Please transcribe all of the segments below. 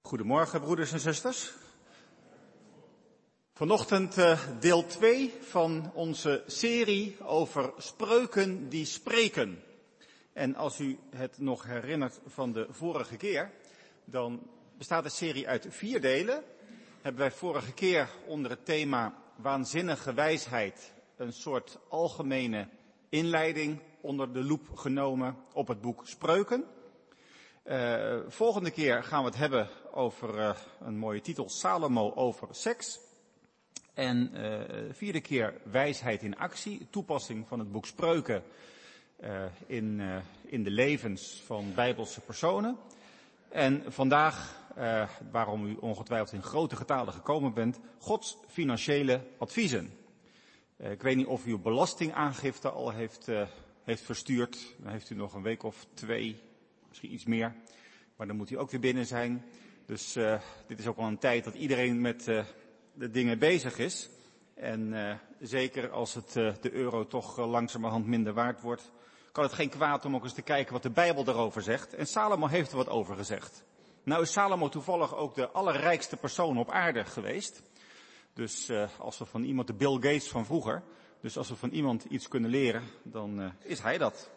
Goedemorgen, broeders en zusters. Vanochtend deel 2 van onze serie over spreuken die spreken. En als u het nog herinnert van de vorige keer, dan bestaat de serie uit 4 delen. Hebben wij vorige keer onder het thema waanzinnige wijsheid een soort algemene inleiding onder de loep genomen op het boek Spreuken. Volgende keer gaan we het hebben over een mooie titel, Salomo over seks. En 4e keer wijsheid in actie, toepassing van het boek Spreuken in de levens van Bijbelse personen. En vandaag, waarom u ongetwijfeld in grote getalen gekomen bent, Gods financiële adviezen. Ik weet niet of u uw belastingaangifte al heeft verstuurd. Dan heeft u nog een week of 2, misschien iets meer. Maar dan moet u ook weer binnen zijn. Dus dit is ook wel een tijd dat iedereen met de dingen bezig is. En zeker als het de euro toch langzamerhand minder waard wordt, kan het geen kwaad om ook eens te kijken wat de Bijbel daarover zegt. En Salomo heeft er wat over gezegd. Nou is Salomo toevallig ook de allerrijkste persoon op aarde geweest. Dus als we van iemand, de Bill Gates van vroeger, dus als we van iemand iets kunnen leren, dan is hij dat.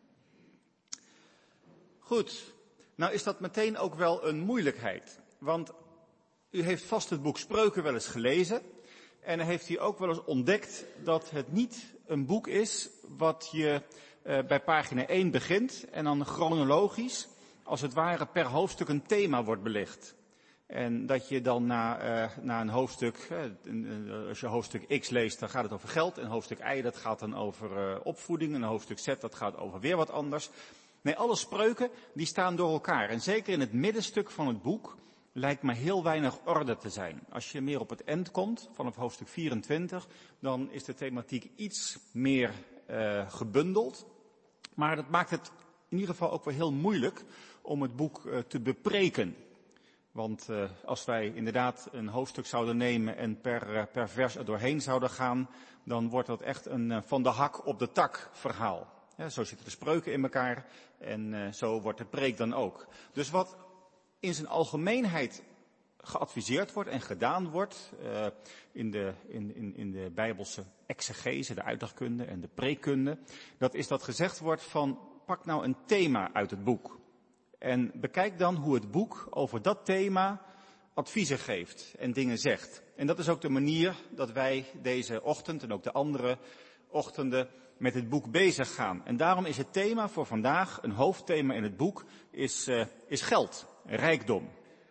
Goed, nou is dat meteen ook wel een moeilijkheid. Want u heeft vast het boek Spreuken wel eens gelezen. En dan heeft u ook wel eens ontdekt dat het niet een boek is wat je bij pagina 1 begint en dan chronologisch, als het ware per hoofdstuk een thema wordt belicht. En dat je dan na een hoofdstuk, als je hoofdstuk X leest, dan gaat het over geld. En hoofdstuk Y, dat gaat dan over opvoeding. En hoofdstuk Z, dat gaat over weer wat anders. Nee, alle spreuken, die staan door elkaar. En zeker in het middenstuk van het boek lijkt me heel weinig orde te zijn. Als je meer op het eind komt, vanaf hoofdstuk 24, dan is de thematiek iets meer gebundeld. Maar dat maakt het in ieder geval ook wel heel moeilijk om het boek te bepreken. Want als wij inderdaad een hoofdstuk zouden nemen en per vers er doorheen zouden gaan, dan wordt dat echt een van de hak op de tak verhaal. Ja, zo zitten de spreuken in elkaar en zo wordt de preek dan ook. Dus wat in zijn algemeenheid geadviseerd wordt en gedaan wordt in de Bijbelse exegese, de uitlegkunde en de preekkunde, dat is dat gezegd wordt van pak nou een thema uit het boek. En bekijk dan hoe het boek over dat thema adviezen geeft en dingen zegt. En dat is ook de manier dat wij deze ochtend en ook de andere ochtenden met het boek bezig gaan. En daarom is het thema voor vandaag, een hoofdthema in het boek, is geld, rijkdom.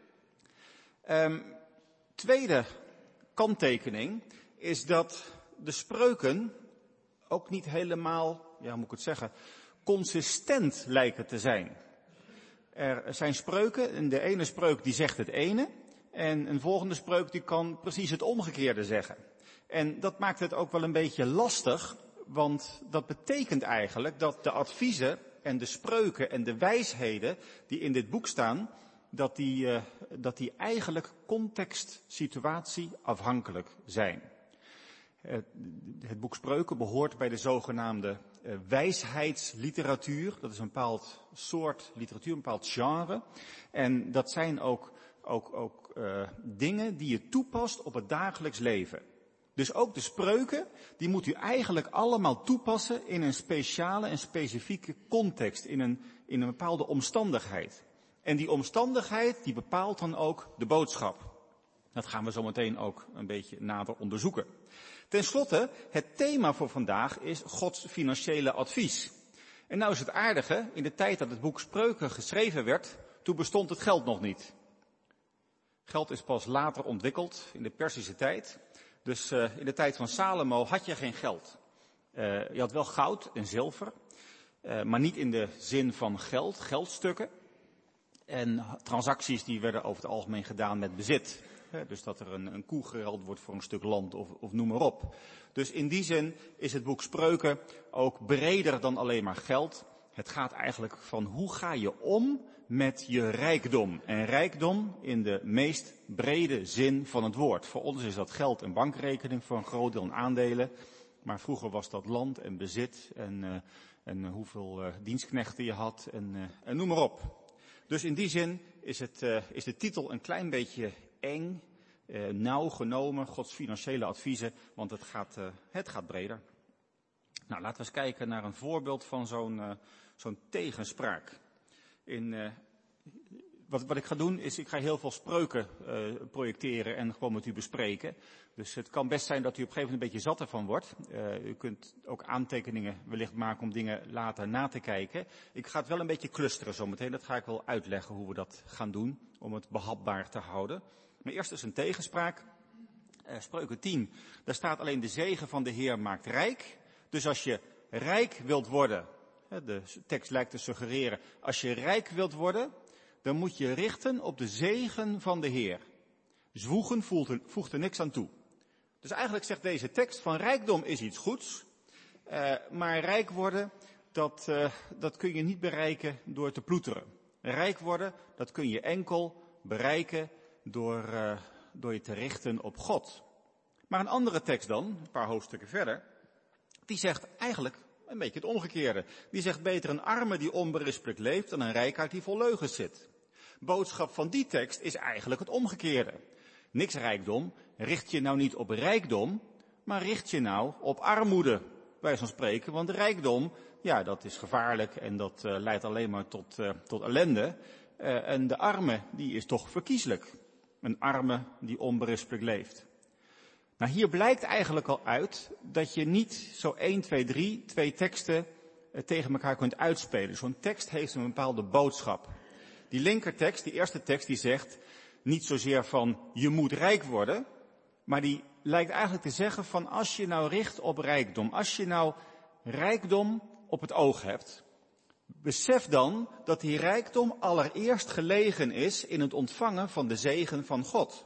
Tweede kanttekening is dat de spreuken ook niet helemaal, hoe moet ik het zeggen, consistent lijken te zijn. Er zijn spreuken en de ene spreuk die zegt het ene en een volgende spreuk die kan precies het omgekeerde zeggen. En dat maakt het ook wel een beetje lastig, want dat betekent eigenlijk dat de adviezen en de spreuken en de wijsheden die in dit boek staan, dat die eigenlijk context, situatie afhankelijk zijn. Het boek Spreuken behoort bij de zogenaamde wijsheidsliteratuur. Dat is een bepaald soort literatuur, een bepaald genre. En dat zijn ook dingen die je toepast op het dagelijks leven. Dus ook de spreuken, die moet u eigenlijk allemaal toepassen in een speciale en specifieke context, in een bepaalde omstandigheid. En die omstandigheid, die bepaalt dan ook de boodschap. Dat gaan we zo meteen ook een beetje nader onderzoeken. Ten slotte, het thema voor vandaag is Gods financiële advies. En nou is het aardige, in de tijd dat het boek Spreuken geschreven werd, toen bestond het geld nog niet. Geld is pas later ontwikkeld, in de Perzische tijd. Dus in de tijd van Salomo had je geen geld. Je had wel goud en zilver, maar niet in de zin van geld, geldstukken. En transacties die werden over het algemeen gedaan met bezit. Dus dat er een koe geruild wordt voor een stuk land of noem maar op. Dus in die zin is het boek Spreuken ook breder dan alleen maar geld. Het gaat eigenlijk van hoe ga je om met je rijkdom. En rijkdom in de meest brede zin van het woord. Voor ons is dat geld en bankrekening, voor een groot deel aandelen. Maar vroeger was dat land en bezit en hoeveel dienstknechten je had en noem maar op. Dus in die zin is de titel een klein beetje eng, nauw genomen, Gods financiële adviezen, want het gaat breder. Nou, laten we eens kijken naar een voorbeeld van zo'n tegenspraak. Wat ik ga doen is, ik ga heel veel spreuken projecteren en gewoon met u bespreken. Dus het kan best zijn dat u op een gegeven moment een beetje zat ervan wordt. U kunt ook aantekeningen wellicht maken om dingen later na te kijken. Ik ga het wel een beetje clusteren zometeen. Dat ga ik wel uitleggen hoe we dat gaan doen om het behapbaar te houden. Maar eerst is een tegenspraak. Spreuken 10. Daar staat alleen de zegen van de Heer maakt rijk. Dus als je rijk wilt worden, de tekst lijkt te suggereren, als je rijk wilt worden, dan moet je richten op de zegen van de Heer. Zwoegen voegt er niks aan toe. Dus eigenlijk zegt deze tekst van rijkdom is iets goeds, maar rijk worden, dat kun je niet bereiken door te ploeteren. Rijk worden, dat kun je enkel bereiken door je te richten op God. Maar een andere tekst dan, een paar hoofdstukken verder, die zegt eigenlijk een beetje het omgekeerde. Die zegt beter een arme die onberispelijk leeft dan een rijkaard die vol leugens zit. Boodschap van die tekst is eigenlijk het omgekeerde. Niks rijkdom, richt je nou niet op rijkdom, maar richt je nou op armoede, bij van spreken. Want de rijkdom, ja, dat is gevaarlijk en dat leidt alleen maar tot ellende. En de arme, die is toch verkieslijk. Een arme die onberispelijk leeft. Nou, hier blijkt eigenlijk al uit dat je niet zo 1, 2, 3, twee teksten tegen elkaar kunt uitspelen. Zo'n tekst heeft een bepaalde boodschap. Die linkertekst, die eerste tekst, die zegt niet zozeer van je moet rijk worden, maar die lijkt eigenlijk te zeggen van als je nou richt op rijkdom, als je nou rijkdom op het oog hebt, besef dan dat die rijkdom allereerst gelegen is in het ontvangen van de zegen van God.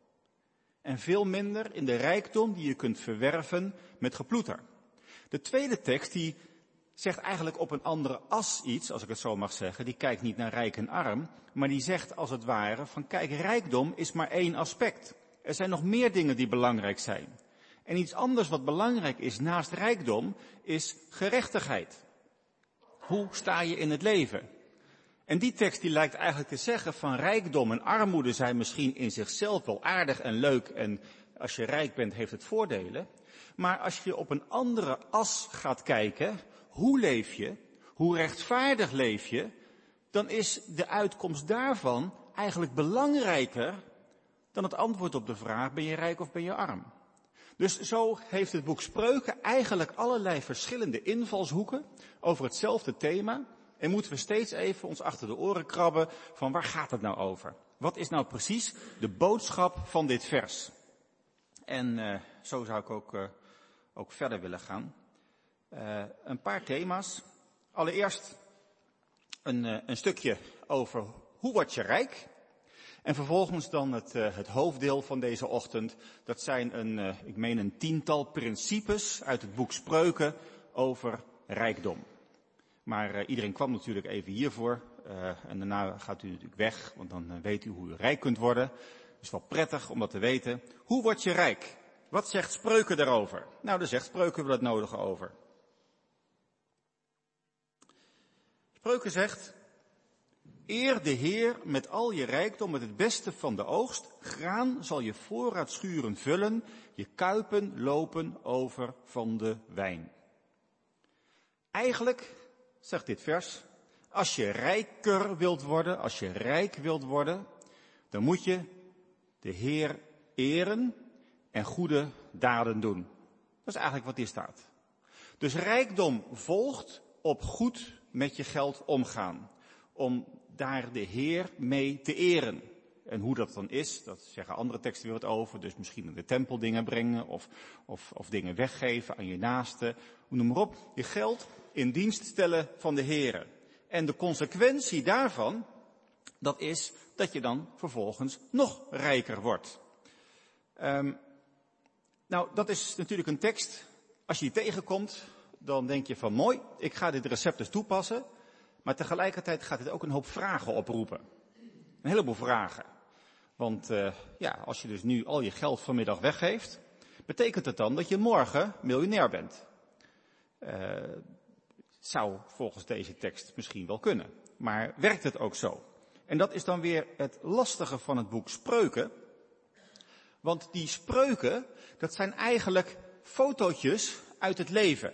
En veel minder in de rijkdom die je kunt verwerven met geploeter. De tweede tekst die zegt eigenlijk op een andere as iets, als ik het zo mag zeggen. Die kijkt niet naar rijk en arm, maar die zegt als het ware van kijk, rijkdom is maar één aspect. Er zijn nog meer dingen die belangrijk zijn. En iets anders wat belangrijk is naast rijkdom is gerechtigheid. Hoe sta je in het leven? En die tekst die lijkt eigenlijk te zeggen van rijkdom en armoede zijn misschien in zichzelf wel aardig en leuk en als je rijk bent heeft het voordelen. Maar als je op een andere as gaat kijken, hoe leef je, hoe rechtvaardig leef je, dan is de uitkomst daarvan eigenlijk belangrijker dan het antwoord op de vraag ben je rijk of ben je arm. Dus zo heeft het boek Spreuken eigenlijk allerlei verschillende invalshoeken over hetzelfde thema. En moeten we steeds even ons achter de oren krabben van waar gaat het nou over? Wat is nou precies de boodschap van dit vers? En zo zou ik ook verder willen gaan. Een paar thema's. Allereerst een stukje over hoe word je rijk? En vervolgens dan het hoofddeel van deze ochtend. Dat zijn een 10-tal principes uit het boek Spreuken over rijkdom. Maar iedereen kwam natuurlijk even hiervoor. En daarna gaat u natuurlijk weg, want dan weet u hoe u rijk kunt worden. Het is wel prettig om dat te weten. Hoe word je rijk? Wat zegt Spreuken daarover? Nou, daar zegt Spreuken wel het nodige over. Spreuken zegt, eer de Heer met al je rijkdom, met het beste van de oogst. Graan zal je voorraadschuren vullen, je kuipen lopen over van de wijn. Eigenlijk, zegt dit vers, als je rijker wilt worden, als je rijk wilt worden, dan moet je de Heer eren en goede daden doen. Dat is eigenlijk wat hier staat. Dus rijkdom volgt op goed met je geld omgaan. Om daar de Heer mee te eren. En hoe dat dan is, dat zeggen andere teksten weer wat over. Dus misschien in de tempel dingen brengen of dingen weggeven aan je naaste. Noem maar op. Je geld in dienst stellen van de Heer. En de consequentie daarvan, dat is dat je dan vervolgens nog rijker wordt. Nou, dat is natuurlijk een tekst. Als je die tegenkomt, dan denk je van mooi, ik ga dit recept dus toepassen. Maar tegelijkertijd gaat dit ook een hoop vragen oproepen. Een heleboel vragen. Want als je dus nu al je geld vanmiddag weggeeft, betekent het dan dat je morgen miljonair bent? Zou volgens deze tekst misschien wel kunnen. Maar werkt het ook zo? En dat is dan weer het lastige van het boek Spreuken. Want die spreuken, dat zijn eigenlijk fotootjes uit het leven.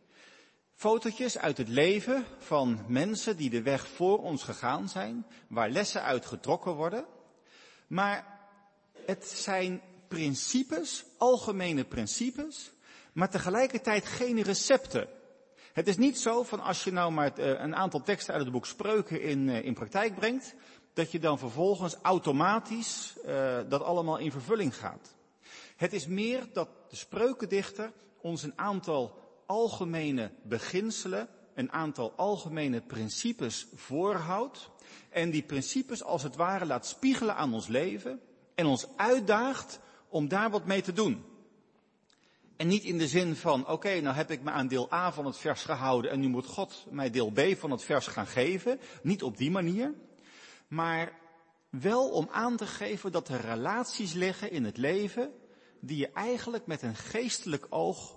Fotootjes uit het leven van mensen die de weg voor ons gegaan zijn, waar lessen uit getrokken worden. Maar het zijn principes, algemene principes, maar tegelijkertijd geen recepten. Het is niet zo van als je nou maar een aantal teksten uit het boek Spreuken in praktijk brengt, dat je dan vervolgens automatisch dat allemaal in vervulling gaat. Het is meer dat de spreukendichter ons een aantal algemene beginselen, een aantal algemene principes voorhoudt en die principes als het ware laat spiegelen aan ons leven en ons uitdaagt om daar wat mee te doen. En niet in de zin van, oké, nou heb ik me aan deel A van het vers gehouden en nu moet God mij deel B van het vers gaan geven. Niet op die manier, maar wel om aan te geven dat er relaties liggen in het leven die je eigenlijk met een geestelijk oog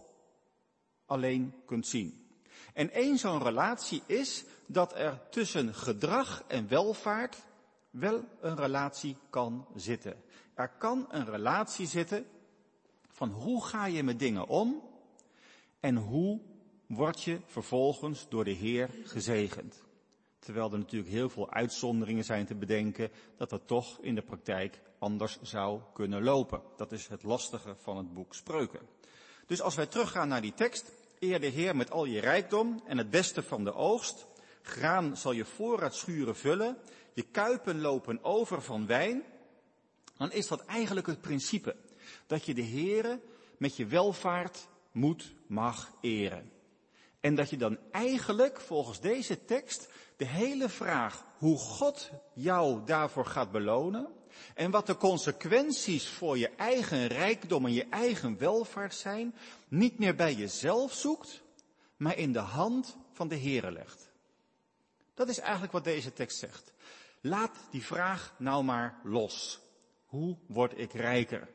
alleen kunt zien. En één zo'n relatie is dat er tussen gedrag en welvaart wel een relatie kan zitten. Er kan een relatie zitten van hoe ga je met dingen om en hoe word je vervolgens door de Heer gezegend. Terwijl er natuurlijk heel veel uitzonderingen zijn te bedenken dat dat toch in de praktijk anders zou kunnen lopen. Dat is het lastige van het boek Spreuken. Dus als wij teruggaan naar die tekst, eer de Heer met al je rijkdom en het beste van de oogst, graan zal je voorraadschuren vullen, je kuipen lopen over van wijn, dan is dat eigenlijk het principe. Dat je de Heere met je welvaart mag eren. En dat je dan eigenlijk volgens deze tekst de hele vraag hoe God jou daarvoor gaat belonen en wat de consequenties voor je eigen rijkdom en je eigen welvaart zijn, niet meer bij jezelf zoekt, maar in de hand van de Heere legt. Dat is eigenlijk wat deze tekst zegt. Laat die vraag nou maar los. Hoe word ik rijker?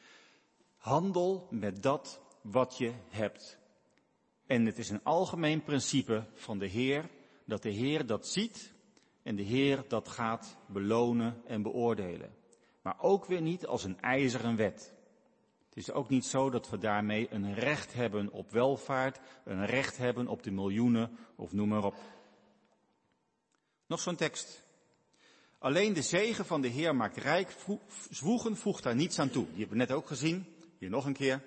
Handel met dat wat je hebt. En het is een algemeen principe van de Heer, dat de Heer dat ziet en de Heer dat gaat belonen en beoordelen. Maar ook weer niet als een ijzeren wet. Het is ook niet zo dat we daarmee een recht hebben op welvaart, een recht hebben op de miljoenen of noem maar op. Nog zo'n tekst. Alleen de zegen van de Heer maakt rijk, zwoegen voegt daar niets aan toe. Die hebben we net ook gezien, hier nog een keer.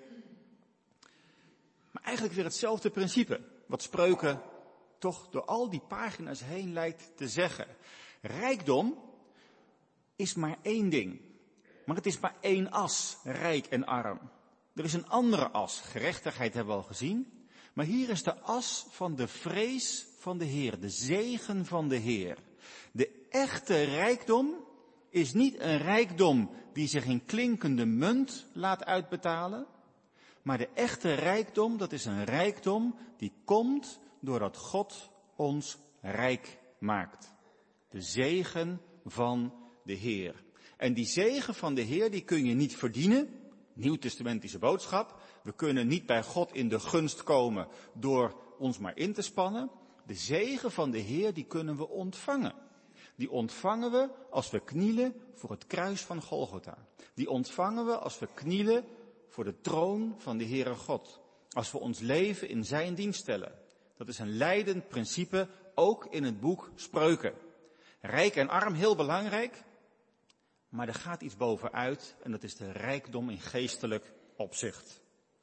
Maar eigenlijk weer hetzelfde principe, wat Spreuken toch door al die pagina's heen lijkt te zeggen. Rijkdom is maar één ding, maar het is maar één as, rijk en arm. Er is een andere as, gerechtigheid hebben we al gezien, maar hier is de as van de vrees van de Heer, de zegen van de Heer. De echte rijkdom is niet een rijkdom die zich in klinkende munt laat uitbetalen, maar de echte rijkdom, dat is een rijkdom die komt doordat God ons rijk maakt. De zegen van de Heer. En die zegen van de Heer, die kun je niet verdienen. Nieuwtestamentische boodschap. We kunnen niet bij God in de gunst komen door ons maar in te spannen. De zegen van de Heer, die kunnen we ontvangen. Die ontvangen we als we knielen voor het kruis van Golgotha. Die ontvangen we als we knielen voor de troon van de Heere God. Als we ons leven in zijn dienst stellen. Dat is een leidend principe, ook in het boek Spreuken. Rijk en arm, heel belangrijk. Maar er gaat iets bovenuit en dat is de rijkdom in geestelijk opzicht.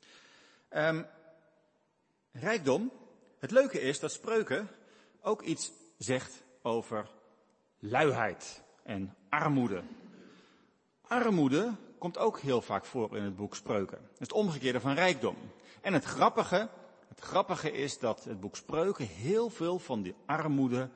Rijkdom. Het leuke is dat Spreuken ook iets zegt over luiheid en armoede. Armoede komt ook heel vaak voor in het boek Spreuken. Het is het omgekeerde van rijkdom. En het grappige is dat het boek Spreuken heel veel van die armoede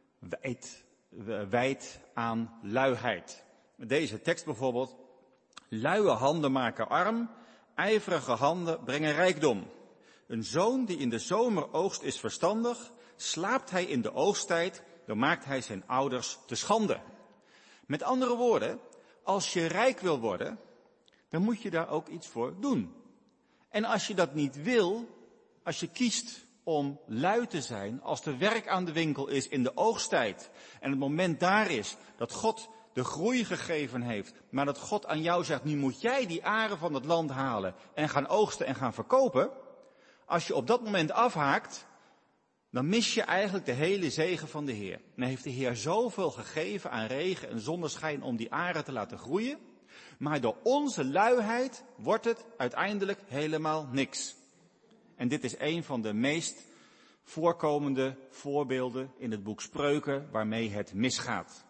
wijdt aan luiheid. Deze tekst bijvoorbeeld. Luie handen maken arm, ijverige handen brengen rijkdom. Een zoon die in de zomeroogst is verstandig, slaapt hij in de oogsttijd, dan maakt hij zijn ouders te schande. Met andere woorden, als je rijk wil worden, dan moet je daar ook iets voor doen. En als je dat niet wil, als je kiest om lui te zijn als er werk aan de winkel is in de oogsttijd. En het moment daar is dat God de groei gegeven heeft, maar dat God aan jou zegt, nu moet jij die aren van het land halen en gaan oogsten en gaan verkopen. Als je op dat moment afhaakt, dan mis je eigenlijk de hele zegen van de Heer. En dan heeft de Heer zoveel gegeven aan regen en zonneschijn om die aren te laten groeien. Maar door onze luiheid wordt het uiteindelijk helemaal niks. En dit is een van de meest voorkomende voorbeelden in het boek Spreuken waarmee het misgaat.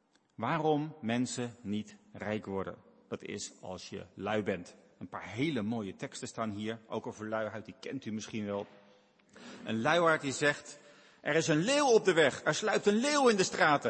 Waarom mensen niet rijk worden. Dat is als je lui bent. Een paar hele mooie teksten staan hier, ook over luiheid, die kent u misschien wel. Een luiaard die zegt, er is een leeuw op de weg, er sluipt een leeuw in de straten.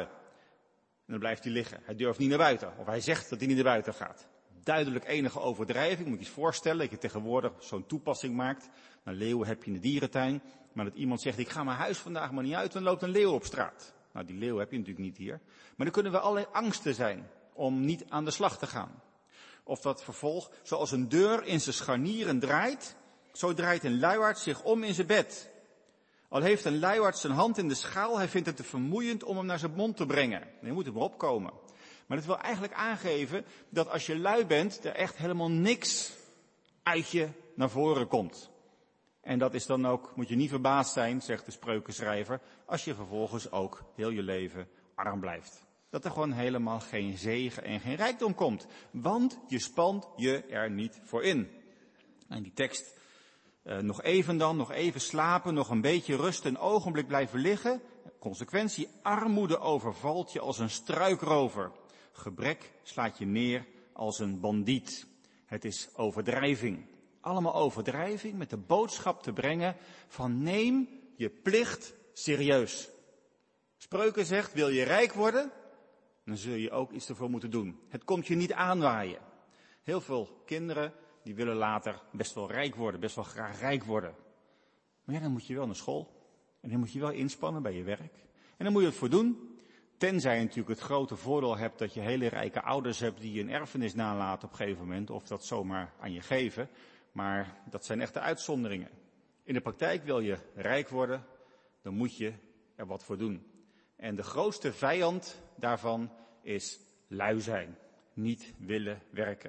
En dan blijft hij liggen, hij durft niet naar buiten, of hij zegt dat hij niet naar buiten gaat. Duidelijk enige overdrijving, moet je je eens voorstellen dat je tegenwoordig zo'n toepassing maakt. Een leeuw heb je in de dierentuin, maar dat iemand zegt, ik ga mijn huis vandaag maar niet uit, dan loopt een leeuw op straat. Nou, die leeuw heb je natuurlijk niet hier. Maar dan kunnen we allerlei angsten zijn om niet aan de slag te gaan. Of dat vervolg, zoals een deur in zijn scharnieren draait, zo draait een luiaard zich om in zijn bed. Al heeft een luiaard zijn hand in de schaal, hij vindt het te vermoeiend om hem naar zijn mond te brengen. Je moet er maar opkomen. Maar dat wil eigenlijk aangeven dat als je lui bent, er echt helemaal niks uit je naar voren komt. En dat is dan ook, moet je niet verbaasd zijn, zegt de spreukenschrijver, als je vervolgens ook heel je leven arm blijft. Dat er gewoon helemaal geen zegen en geen rijkdom komt. Want je spant je er niet voor in. En die tekst, nog even slapen, nog een beetje rust, een ogenblik blijven liggen. Consequentie, armoede overvalt je als een struikrover. Gebrek slaat je neer als een bandiet. Het is overdrijving. Allemaal overdrijving met de boodschap te brengen van neem je plicht serieus. Spreuken zegt, wil je rijk worden, dan zul je ook iets ervoor moeten doen. Het komt je niet aanwaaien. Heel veel kinderen die willen later best wel rijk worden, best wel graag rijk worden. Maar ja, dan moet je wel naar school. En dan moet je wel inspannen bij je werk. En dan moet je het voor doen. Tenzij je natuurlijk het grote voordeel hebt dat je hele rijke ouders hebt die je een erfenis nalaten op een gegeven moment. Of dat zomaar aan je geven. Maar dat zijn echte uitzonderingen. In de praktijk wil je rijk worden, dan moet je er wat voor doen. En de grootste vijand daarvan is lui zijn. Niet willen werken.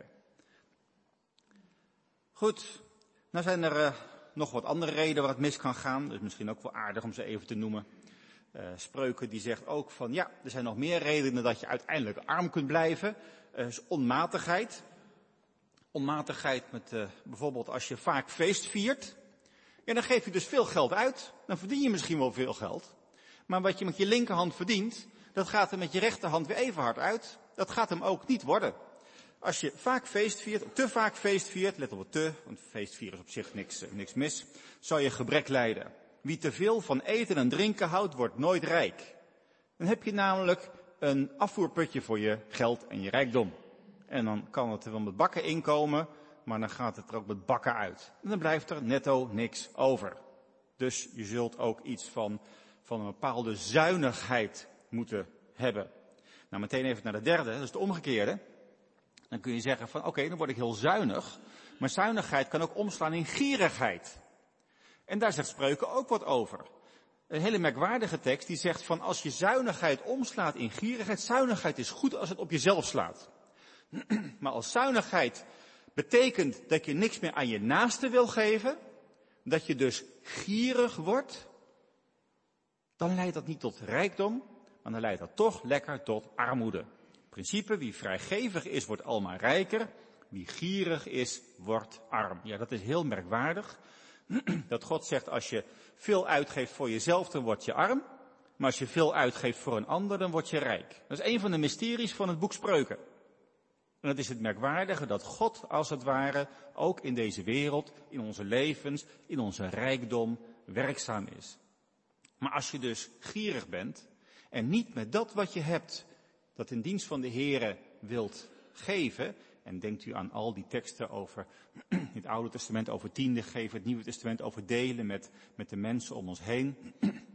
Goed, nou zijn er nog wat andere redenen waar het mis kan gaan. Dat is misschien ook wel aardig om ze even te noemen. Spreuken die zegt ook van ja, er zijn nog meer redenen dat je uiteindelijk arm kunt blijven. Is onmatigheid. Onmatigheid met bijvoorbeeld als je vaak feest viert. Ja, dan geef je dus veel geld uit. Dan verdien je misschien wel veel geld. Maar wat je met je linkerhand verdient, dat gaat er met je rechterhand weer even hard uit. Dat gaat hem ook niet worden. Als je vaak feest viert, te vaak feest viert, let op het te, want feestvieren is op zich niks mis, zou je gebrek lijden. Wie te veel van eten en drinken houdt, wordt nooit rijk. Dan heb je namelijk een afvoerputje voor je geld en je rijkdom. En dan kan het er wel met bakken inkomen, maar dan gaat het er ook met bakken uit. En dan blijft er netto niks over. Dus je zult ook iets van een bepaalde zuinigheid moeten hebben. Nou, meteen even naar de derde, dat is de omgekeerde. Dan kun je zeggen van oké, dan word ik heel zuinig. Maar zuinigheid kan ook omslaan in gierigheid. En daar zegt Spreuken ook wat over. Een hele merkwaardige tekst die zegt van als je zuinigheid omslaat in gierigheid. Zuinigheid is goed als het op jezelf slaat. Maar als zuinigheid betekent dat je niks meer aan je naaste wil geven. Dat je dus gierig wordt. Dan leidt dat niet tot rijkdom. Maar dan leidt dat toch lekker tot armoede. Principe, wie vrijgevig is, wordt almaar rijker. Wie gierig is, wordt arm. Ja, dat is heel merkwaardig. Dat God zegt, als je veel uitgeeft voor jezelf, dan word je arm. Maar als je veel uitgeeft voor een ander, dan word je rijk. Dat is een van de mysteries van het boek Spreuken. En dat is het merkwaardige dat God, als het ware, ook in deze wereld, in onze levens, in onze rijkdom, werkzaam is. Maar als je dus gierig bent en niet met dat wat je hebt, dat in dienst van de Here wilt geven, en denkt u aan al die teksten over het Oude Testament, over tiende geven, het Nieuwe Testament, over delen met de mensen om ons heen,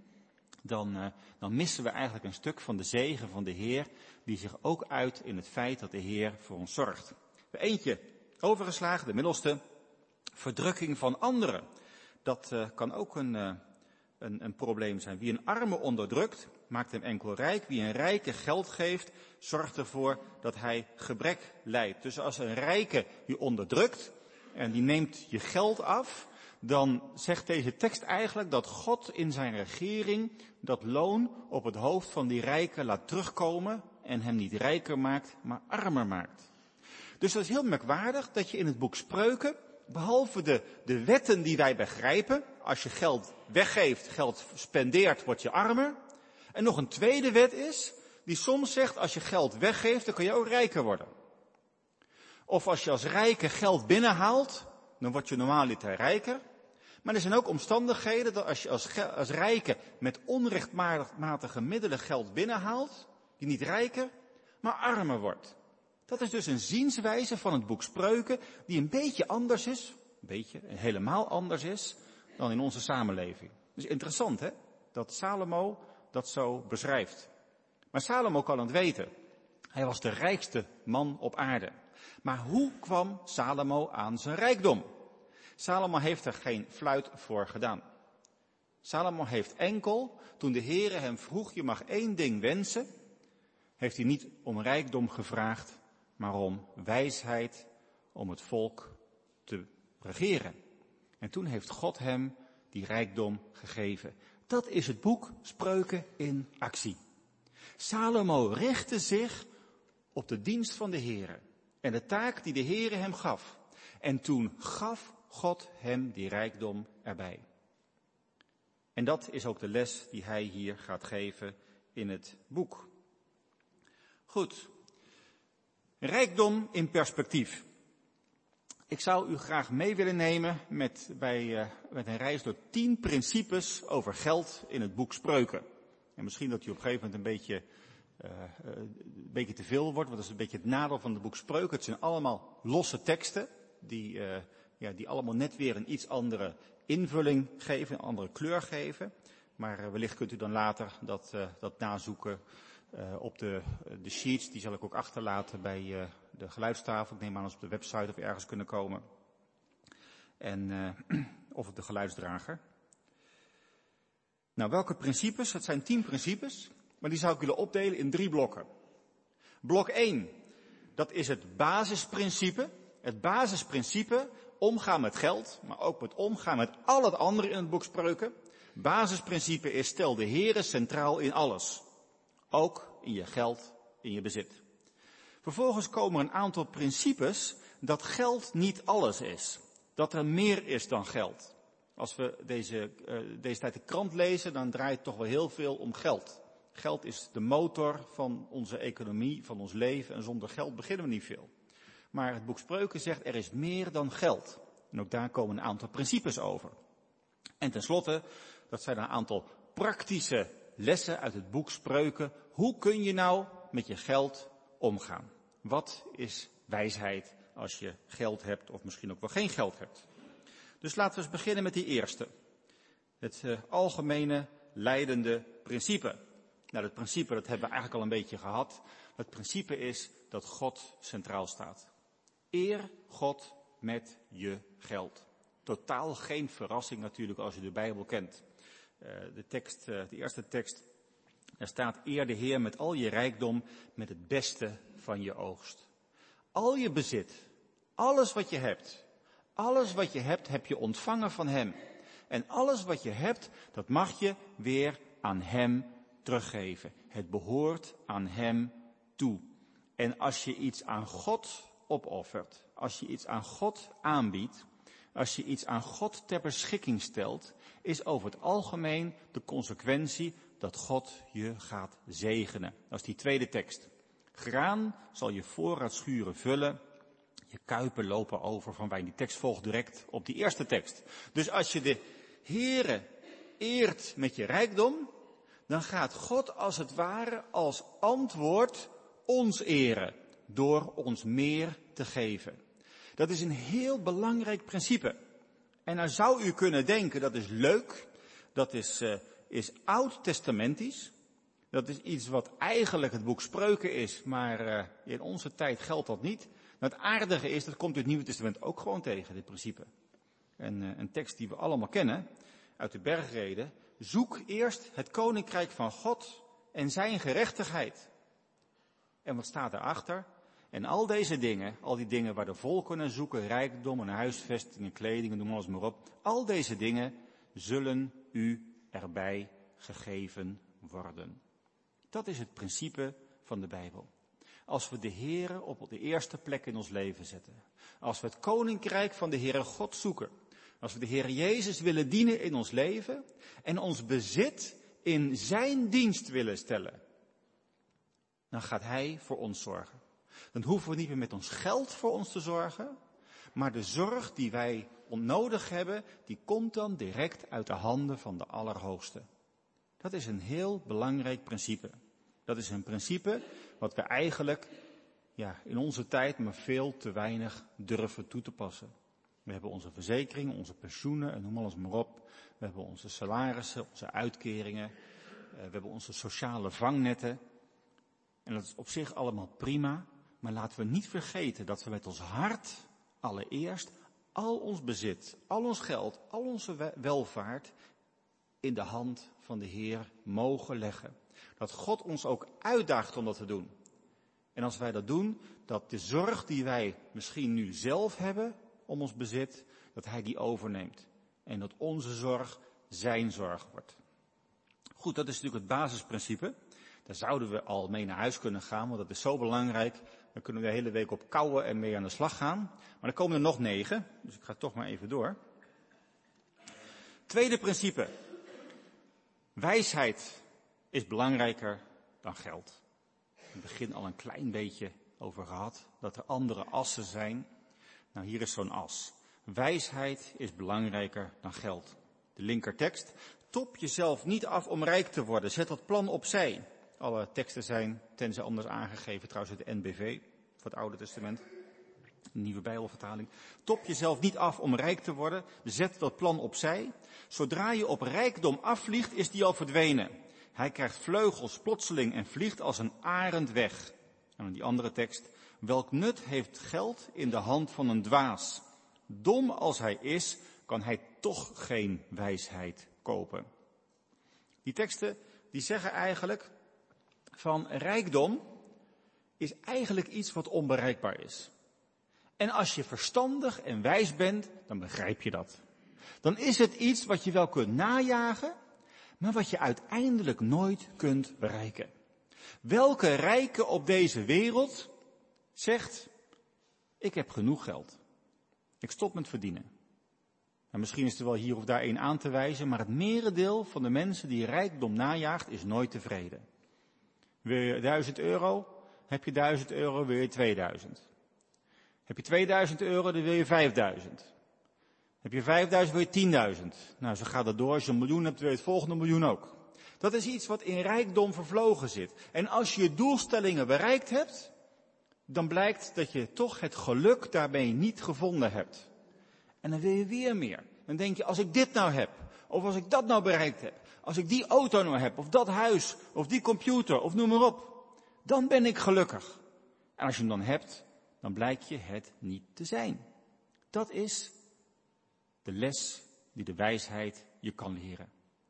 dan missen we eigenlijk een stuk van de zegen van de Heer, die zich ook uit in het feit dat de Heer voor ons zorgt. Eentje overgeslagen, de middelste, verdrukking van anderen. Dat kan ook een een probleem zijn. Wie een arme onderdrukt, maakt hem enkel rijk. Wie een rijke geld geeft, zorgt ervoor dat hij gebrek lijdt. Dus als een rijke je onderdrukt en die neemt je geld af, dan zegt deze tekst eigenlijk dat God in zijn regering dat loon op het hoofd van die rijke laat terugkomen en hem niet rijker maakt, maar armer maakt. Dus dat is heel merkwaardig dat je in het boek Spreuken, behalve de wetten die wij begrijpen, als je geld weggeeft, geld spendeert, word je armer. En nog een tweede wet is, die soms zegt, als je geld weggeeft, dan kun je ook rijker worden. Of als je als rijke geld binnenhaalt, dan word je normaaliter rijker. Maar er zijn ook omstandigheden dat als je als rijke met onrechtmatige middelen geld binnenhaalt, je niet rijker, maar armer wordt. Dat is dus een zienswijze van het boek Spreuken die een beetje anders is, helemaal anders is dan in onze samenleving. Dus interessant hè, dat Salomo dat zo beschrijft. Maar Salomo kan het weten. Hij was de rijkste man op aarde. Maar hoe kwam Salomo aan zijn rijkdom? Salomo heeft er geen fluit voor gedaan. Salomo heeft enkel, toen de Heere hem vroeg, je mag 1 ding wensen, heeft hij niet om rijkdom gevraagd, maar om wijsheid om het volk te regeren. En toen heeft God hem die rijkdom gegeven. Dat is het boek Spreuken in actie. Salomo richtte zich op de dienst van de Heere en de taak die de Heere hem gaf. En toen gaf God hem die rijkdom erbij. En dat is ook de les die hij hier gaat geven in het boek. Goed. Rijkdom in perspectief. Ik zou u graag mee willen nemen met een reis door 10 principes over geld in het boek Spreuken. En misschien dat u op een gegeven moment een beetje te veel wordt, want dat is een beetje het nadeel van het boek Spreuken. Het zijn allemaal losse teksten die allemaal net weer een iets andere invulling geven, een andere kleur geven. Maar wellicht kunt u dan later dat nazoeken op de sheets. Die zal ik ook achterlaten bij de geluidstafel. Ik neem aan dat ze op de website of ergens kunnen komen. Of op de geluidsdrager. Nou, welke principes? Het zijn 10 principes, maar die zou ik willen opdelen in 3 blokken. Blok 1, dat is het basisprincipe. Het basisprincipe, omgaan met geld, maar ook met omgaan met al het andere in het boek Spreuken. Basisprincipe is, stel de Heere centraal in alles. Ook in je geld, in je bezit. Vervolgens komen er een aantal principes dat geld niet alles is. Dat er meer is dan geld. Als we deze tijd de krant lezen, dan draait het toch wel heel veel om geld. Geld is de motor van onze economie, van ons leven. En zonder geld beginnen we niet veel. Maar het boek Spreuken zegt, er is meer dan geld. En ook daar komen een aantal principes over. En tenslotte, dat zijn een aantal praktische lessen uit het boek Spreuken. Hoe kun je nou met je geld omgaan? Wat is wijsheid als je geld hebt of misschien ook wel geen geld hebt? Dus laten we eens beginnen met die eerste. Het algemene leidende principe. Nou, dat principe dat hebben we eigenlijk al een beetje gehad. Het principe is dat God centraal staat. Eer God met je geld. Totaal geen verrassing natuurlijk als je de Bijbel kent. De eerste tekst, daar staat: eer de Heer met al je rijkdom, met het beste van je oogst. Al je bezit, alles wat je hebt, heb je ontvangen van Hem. En alles wat je hebt, dat mag je weer aan Hem teruggeven. Het behoort aan Hem toe. En als je iets aan God opoffert, als je iets aan God aanbiedt, als je iets aan God ter beschikking stelt, is over het algemeen de consequentie dat God je gaat zegenen. Dat is die tweede tekst. Graan zal je voorraadschuren vullen, je kuipen lopen over van wijn. Die tekst volgt direct op die eerste tekst. Dus als je de Heere eert met je rijkdom, dan gaat God als het ware als antwoord ons eren door ons meer te geven. Dat is een heel belangrijk principe. En nou zou u kunnen denken, dat is leuk, dat is oud-testamentisch. Dat is iets wat eigenlijk het boek Spreuken is, maar in onze tijd geldt dat niet. Het aardige is, dat komt in het Nieuwe Testament ook gewoon tegen, dit principe. En een tekst die we allemaal kennen, uit de bergreden, zoek eerst het koninkrijk van God en zijn gerechtigheid. En wat staat daarachter? En al deze dingen, al die dingen waar de volken naar zoeken, rijkdom en huisvestingen, kledingen, noem alles maar op. Al deze dingen zullen u erbij gegeven worden. Dat is het principe van de Bijbel. Als we de Heere op de eerste plek in ons leven zetten. Als we het koninkrijk van de Heere God zoeken. Als we de Heer Jezus willen dienen in ons leven. En ons bezit in zijn dienst willen stellen. Dan gaat hij voor ons zorgen. Dan hoeven we niet meer met ons geld voor ons te zorgen. Maar de zorg die wij onnodig hebben, die komt dan direct uit de handen van de Allerhoogste. Dat is een heel belangrijk principe. Dat is een principe wat we eigenlijk in onze tijd maar veel te weinig durven toe te passen. We hebben onze verzekeringen, onze pensioenen en noem alles maar op. We hebben onze salarissen, onze uitkeringen. We hebben onze sociale vangnetten. En dat is op zich allemaal prima. Maar laten we niet vergeten dat we met ons hart allereerst al ons bezit, al ons geld, al onze welvaart in de hand van de Heer mogen leggen. Dat God ons ook uitdaagt om dat te doen. En als wij dat doen, dat de zorg die wij misschien nu zelf hebben om ons bezit, dat hij die overneemt. En dat onze zorg zijn zorg wordt. Goed, dat is natuurlijk het basisprincipe. Daar zouden we al mee naar huis kunnen gaan, want dat is zo belangrijk. Dan kunnen we de hele week op kouwen en mee aan de slag gaan. Maar dan komen er nog 9, dus ik ga toch maar even door. Tweede principe. Wijsheid is belangrijker dan geld. In het begin al een klein beetje over gehad, dat er andere assen zijn. Nou, hier is zo'n as. Wijsheid is belangrijker dan geld. De linkertekst. Top jezelf niet af om rijk te worden. Zet dat plan opzij. Alle teksten zijn tenzij anders aangegeven, trouwens uit de NBV, voor het Oude Testament. Een nieuwe Bijbelvertaling. Top jezelf niet af om rijk te worden. Zet dat plan opzij. Zodra je op rijkdom afvliegt, is die al verdwenen. Hij krijgt vleugels plotseling en vliegt als een arend weg. En dan die andere tekst. Welk nut heeft geld in de hand van een dwaas? Dom als hij is, kan hij toch geen wijsheid kopen. Die teksten die zeggen eigenlijk van rijkdom is eigenlijk iets wat onbereikbaar is. En als je verstandig en wijs bent, dan begrijp je dat. Dan is het iets wat je wel kunt najagen, maar wat je uiteindelijk nooit kunt bereiken. Welke rijke op deze wereld zegt, ik heb genoeg geld. Ik stop met verdienen. En misschien is er wel hier of daar één aan te wijzen, maar het merendeel van de mensen die rijkdom najaagt is nooit tevreden. Wil je 1000 euro? Heb je 1000 euro, wil je 2000. Heb je 2000 euro, dan wil je 5000. Heb je 5000, wil je 10.000. Nou, zo gaat dat door. Als je 1 miljoen hebt, wil je het volgende miljoen ook. Dat is iets wat in rijkdom vervlogen zit. En als je je doelstellingen bereikt hebt, dan blijkt dat je toch het geluk daarmee niet gevonden hebt. En dan wil je weer meer. Dan denk je, als ik dit nou heb, of als ik dat nou bereikt heb, als ik die auto nou heb, of dat huis, of die computer, of noem maar op, dan ben ik gelukkig. En als je hem dan hebt, dan blijkt je het niet te zijn. Dat is de les die de wijsheid je kan leren.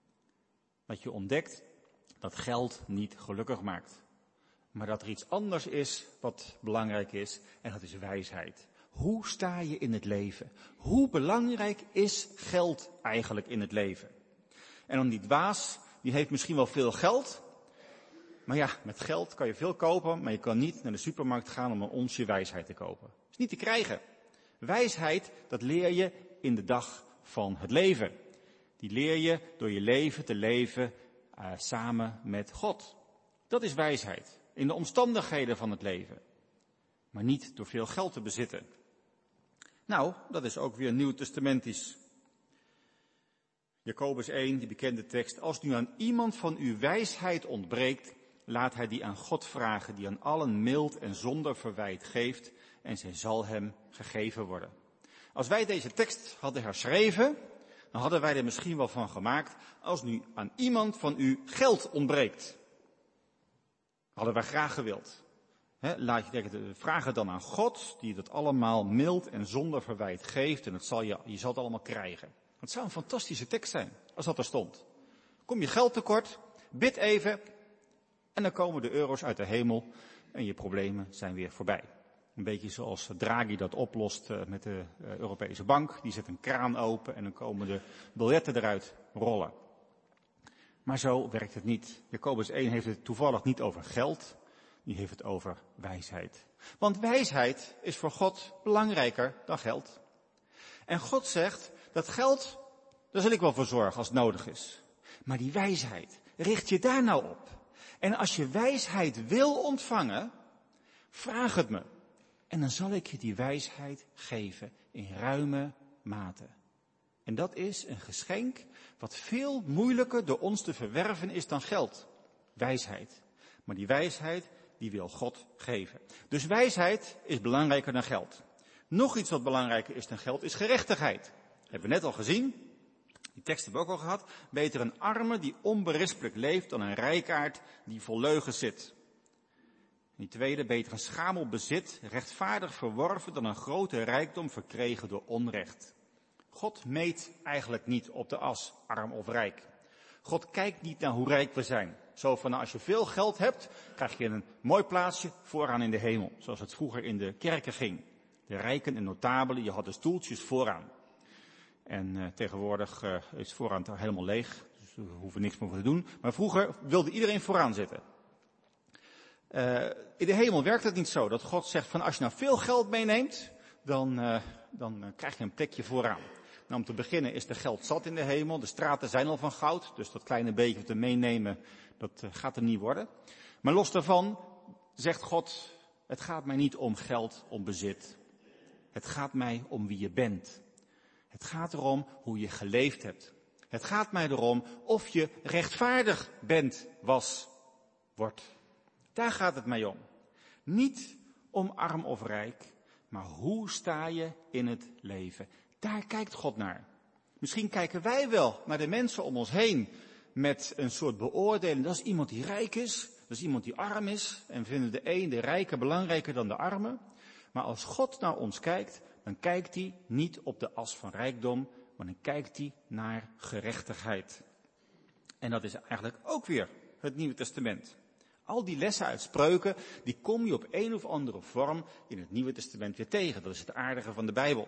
Dat je ontdekt dat geld niet gelukkig maakt. Maar dat er iets anders is wat belangrijk is, en dat is wijsheid. Hoe sta je in het leven? Hoe belangrijk is geld eigenlijk in het leven? En dan die dwaas, die heeft misschien wel veel geld. Maar ja, met geld kan je veel kopen, maar je kan niet naar de supermarkt gaan om een onsje wijsheid te kopen. Dat is niet te krijgen. Wijsheid, dat leer je in de dag van het leven. Die leer je door je leven te leven samen met God. Dat is wijsheid. In de omstandigheden van het leven. Maar niet door veel geld te bezitten. Nou, dat is ook weer nieuwtestamentisch. Jacobus 1, die bekende tekst. Als nu aan iemand van u wijsheid ontbreekt, laat hij die aan God vragen, die aan allen mild en zonder verwijt geeft, en zij zal hem gegeven worden. Als wij deze tekst hadden herschreven, dan hadden wij er misschien wel van gemaakt, als nu aan iemand van u geld ontbreekt. Hadden wij graag gewild. Laat je denken, vraag het dan aan God, die dat allemaal mild en zonder verwijt geeft, en je zal het allemaal krijgen. Het zou een fantastische tekst zijn, als dat er stond. Kom je geld tekort, bid even, en dan komen de euro's uit de hemel en je problemen zijn weer voorbij. Een beetje zoals Draghi dat oplost met de Europese Bank. Die zet een kraan open en dan komen de biljetten eruit rollen. Maar zo werkt het niet. Jacobus 1 heeft het toevallig niet over geld, die heeft het over wijsheid. Want wijsheid is voor God belangrijker dan geld. En God zegt, dat geld, daar zal ik wel voor zorgen als het nodig is. Maar die wijsheid, richt je daar nou op. En als je wijsheid wil ontvangen, vraag het me. En dan zal ik je die wijsheid geven in ruime mate. En dat is een geschenk wat veel moeilijker door ons te verwerven is dan geld. Wijsheid. Maar die wijsheid, die wil God geven. Dus wijsheid is belangrijker dan geld. Nog iets wat belangrijker is dan geld is gerechtigheid. Dat hebben we net al gezien. Die tekst hebben we ook al gehad. Beter een arme die onberispelijk leeft dan een rijkaard die vol leugens zit. Die tweede, beter een schamel bezit, rechtvaardig verworven dan een grote rijkdom verkregen door onrecht. God meet eigenlijk niet op de as, arm of rijk. God kijkt niet naar hoe rijk we zijn. Zo van, als je veel geld hebt, krijg je een mooi plaatsje vooraan in de hemel. Zoals het vroeger in de kerken ging. De rijken en notabelen, je had de stoeltjes vooraan. En tegenwoordig is vooraan helemaal leeg, dus we hoeven niks meer te doen. Maar vroeger wilde iedereen vooraan zitten. In de hemel werkt het niet zo, dat God zegt van als je nou veel geld meeneemt, dan krijg je een plekje vooraan. Nou, om te beginnen is er geld zat in de hemel, de straten zijn al van goud, dus dat kleine beetje te meenemen, dat gaat er niet worden. Maar los daarvan zegt God, het gaat mij niet om geld, om bezit. Het gaat mij om wie je bent. Het gaat erom hoe je geleefd hebt. Het gaat mij erom of je rechtvaardig bent, wordt. Daar gaat het mij om. Niet om arm of rijk, maar hoe sta je in het leven? Daar kijkt God naar. Misschien kijken wij wel naar de mensen om ons heen met een soort beoordeling. Dat is iemand die rijk is, dat is iemand die arm is. En vinden de rijke belangrijker dan de arme. Maar als God naar ons kijkt, dan kijkt hij niet op de as van rijkdom, maar dan kijkt hij naar gerechtigheid. En dat is eigenlijk ook weer het Nieuwe Testament. Al die lessen uit Spreuken, die kom je op een of andere vorm in het Nieuwe Testament weer tegen. Dat is het aardige van de Bijbel.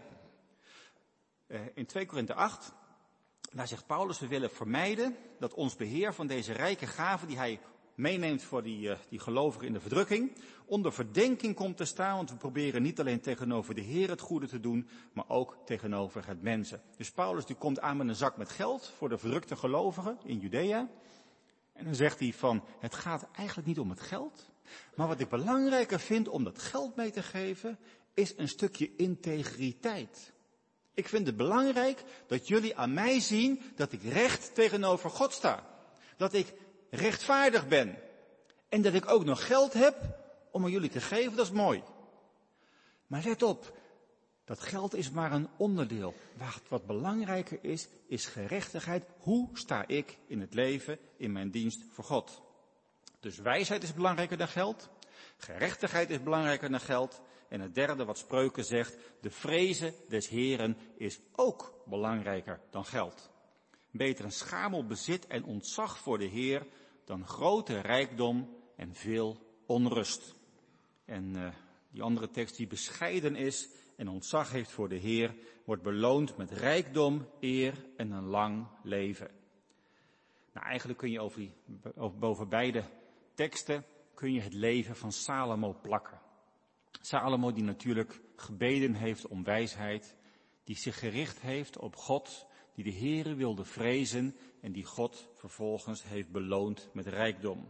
In 2 Korinthe 8, daar zegt Paulus, we willen vermijden dat ons beheer van deze rijke gaven die hij meeneemt voor die gelovigen in de verdrukking, onder verdenking komt te staan, want we proberen niet alleen tegenover de Heer het goede te doen, maar ook tegenover het mensen. Dus Paulus die komt aan met een zak met geld voor de verdrukte gelovigen in Judea. En dan zegt hij van, het gaat eigenlijk niet om het geld, maar wat ik belangrijker vind om dat geld mee te geven, is een stukje integriteit. Ik vind het belangrijk dat jullie aan mij zien dat ik recht tegenover God sta. Dat ik rechtvaardig ben. En dat ik ook nog geld heb om aan jullie te geven, dat is mooi. Maar let op, dat geld is maar een onderdeel. Wat belangrijker is gerechtigheid. Hoe sta ik in het leven, in mijn dienst voor God? Dus wijsheid is belangrijker dan geld. Gerechtigheid is belangrijker dan geld. En het derde wat Spreuken zegt, de vrezen des Heren is ook belangrijker dan geld. Beter een schamel bezit en ontzag voor de Heer dan grote rijkdom en veel onrust. En die andere tekst die bescheiden is en ontzag heeft voor de Heer, wordt beloond met rijkdom, eer en een lang leven. Nou, eigenlijk kun je boven beide teksten kun je het leven van Salomo plakken. Salomo die natuurlijk gebeden heeft om wijsheid, die zich gericht heeft op God, die de Heere wilde vrezen en die God vervolgens heeft beloond met rijkdom.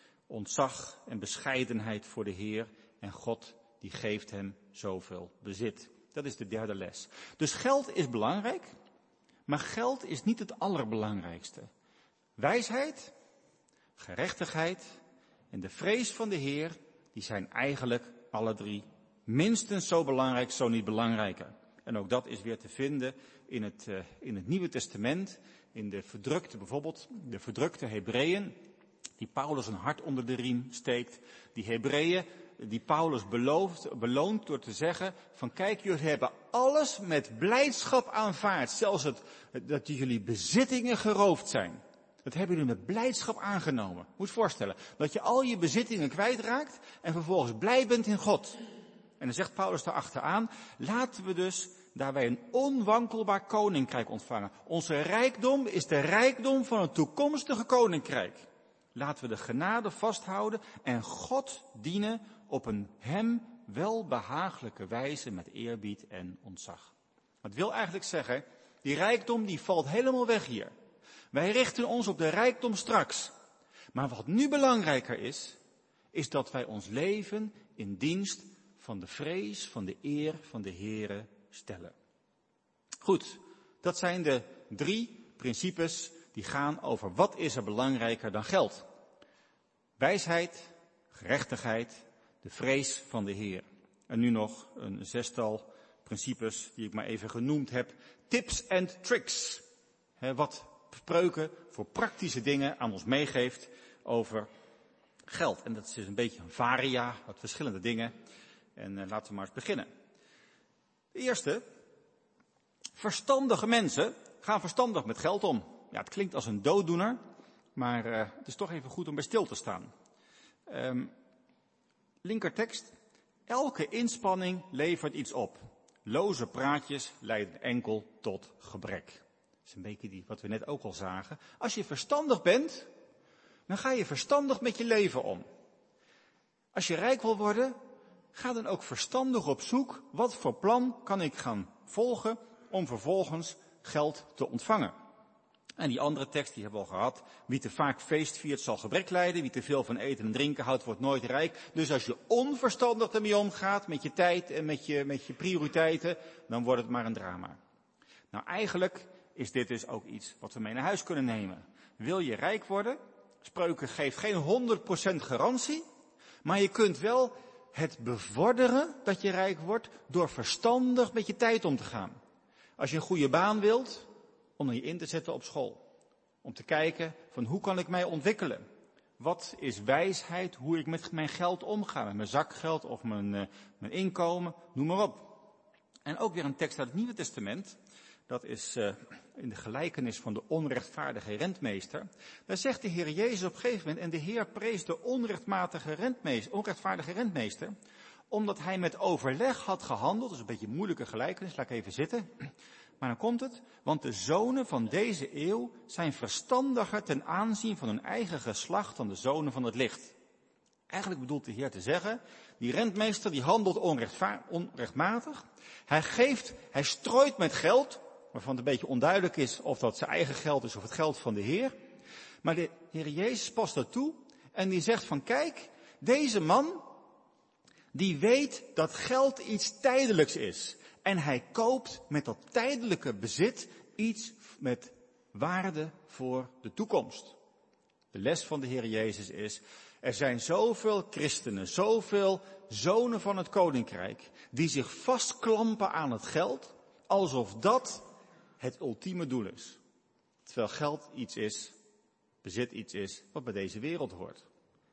Ontzag en bescheidenheid voor de Heer en God die geeft hem zoveel bezit. Dat is de derde les. Dus geld is belangrijk, maar geld is niet het allerbelangrijkste. Wijsheid, gerechtigheid en de vrees van de Heer, die zijn eigenlijk alle drie minstens zo belangrijk, zo niet belangrijker. En ook dat is weer te vinden in het Nieuwe Testament, in bijvoorbeeld de verdrukte Hebreeën, die Paulus een hart onder de riem steekt. Die Hebreeën, die Paulus beloont door te zeggen van kijk, jullie hebben alles met blijdschap aanvaard. Zelfs dat jullie bezittingen geroofd zijn. Dat hebben jullie met blijdschap aangenomen. Moet je voorstellen dat je al je bezittingen kwijtraakt en vervolgens blij bent in God. En dan zegt Paulus daarachteraan, laten we dus daarbij een onwankelbaar koninkrijk ontvangen. Onze rijkdom is de rijkdom van een toekomstige koninkrijk. Laten we de genade vasthouden en God dienen op een hem welbehagelijke wijze met eerbied en ontzag. Dat wil eigenlijk zeggen, die rijkdom die valt helemaal weg hier. Wij richten ons op de rijkdom straks. Maar wat nu belangrijker is dat wij ons leven in dienst van de vrees, van de eer van de Here stellen. Goed, dat zijn de 3 principes die gaan over wat is er belangrijker dan geld. Wijsheid, gerechtigheid, de vrees van de Heer. En nu nog een 6-tal principes die ik maar even genoemd heb. Tips and tricks. Wat Spreuken voor praktische dingen aan ons meegeeft over geld. En dat is dus een beetje een varia, wat verschillende dingen. En laten we maar eens beginnen. De eerste, verstandige mensen gaan verstandig met geld om. Ja, het klinkt als een dooddoener, maar het is toch even goed om bij stil te staan. Linkertekst, elke inspanning levert iets op. Loze praatjes leiden enkel tot gebrek. Dat is een beetje wat we net ook al zagen. Als je verstandig bent, dan ga je verstandig met je leven om. Als je rijk wil worden, ga dan ook verstandig op zoek. Wat voor plan kan ik gaan volgen om vervolgens geld te ontvangen? En die andere tekst, die hebben we al gehad. Wie te vaak feest viert, zal gebrek lijden. Wie te veel van eten en drinken houdt, wordt nooit rijk. Dus als je onverstandig ermee omgaat, met je tijd en met je prioriteiten, dan wordt het maar een drama. Nou, eigenlijk is dit dus ook iets wat we mee naar huis kunnen nemen. Wil je rijk worden? Spreuken geeft geen 100% garantie. Maar je kunt wel het bevorderen dat je rijk wordt door verstandig met je tijd om te gaan. Als je een goede baan wilt, om je in te zetten op school. Om te kijken van hoe kan ik mij ontwikkelen? Wat is wijsheid, hoe ik met mijn geld omga? Met mijn zakgeld of mijn inkomen, noem maar op. En ook weer een tekst uit het Nieuwe Testament. Dat is in de gelijkenis van de onrechtvaardige rentmeester. Daar zegt de Heer Jezus op een gegeven moment, en de Heer prees de onrechtvaardige rentmeester, omdat hij met overleg had gehandeld. Dat is een beetje een moeilijke gelijkenis, laat ik even zitten. Maar dan komt het, want de zonen van deze eeuw zijn verstandiger ten aanzien van hun eigen geslacht dan de zonen van het licht. Eigenlijk bedoelt de Heer te zeggen, die rentmeester die handelt onrechtmatig. Hij strooit met geld, waarvan het een beetje onduidelijk is of dat zijn eigen geld is of het geld van de Heer. Maar de Heer Jezus past dat toe en die zegt van kijk, deze man, die weet dat geld iets tijdelijks is. En hij koopt met dat tijdelijke bezit iets met waarde voor de toekomst. De les van de Heer Jezus is, er zijn zoveel christenen, zoveel zonen van het koninkrijk, die zich vastklampen aan het geld, alsof dat het ultieme doel is. Terwijl geld iets is, bezit iets is, wat bij deze wereld hoort.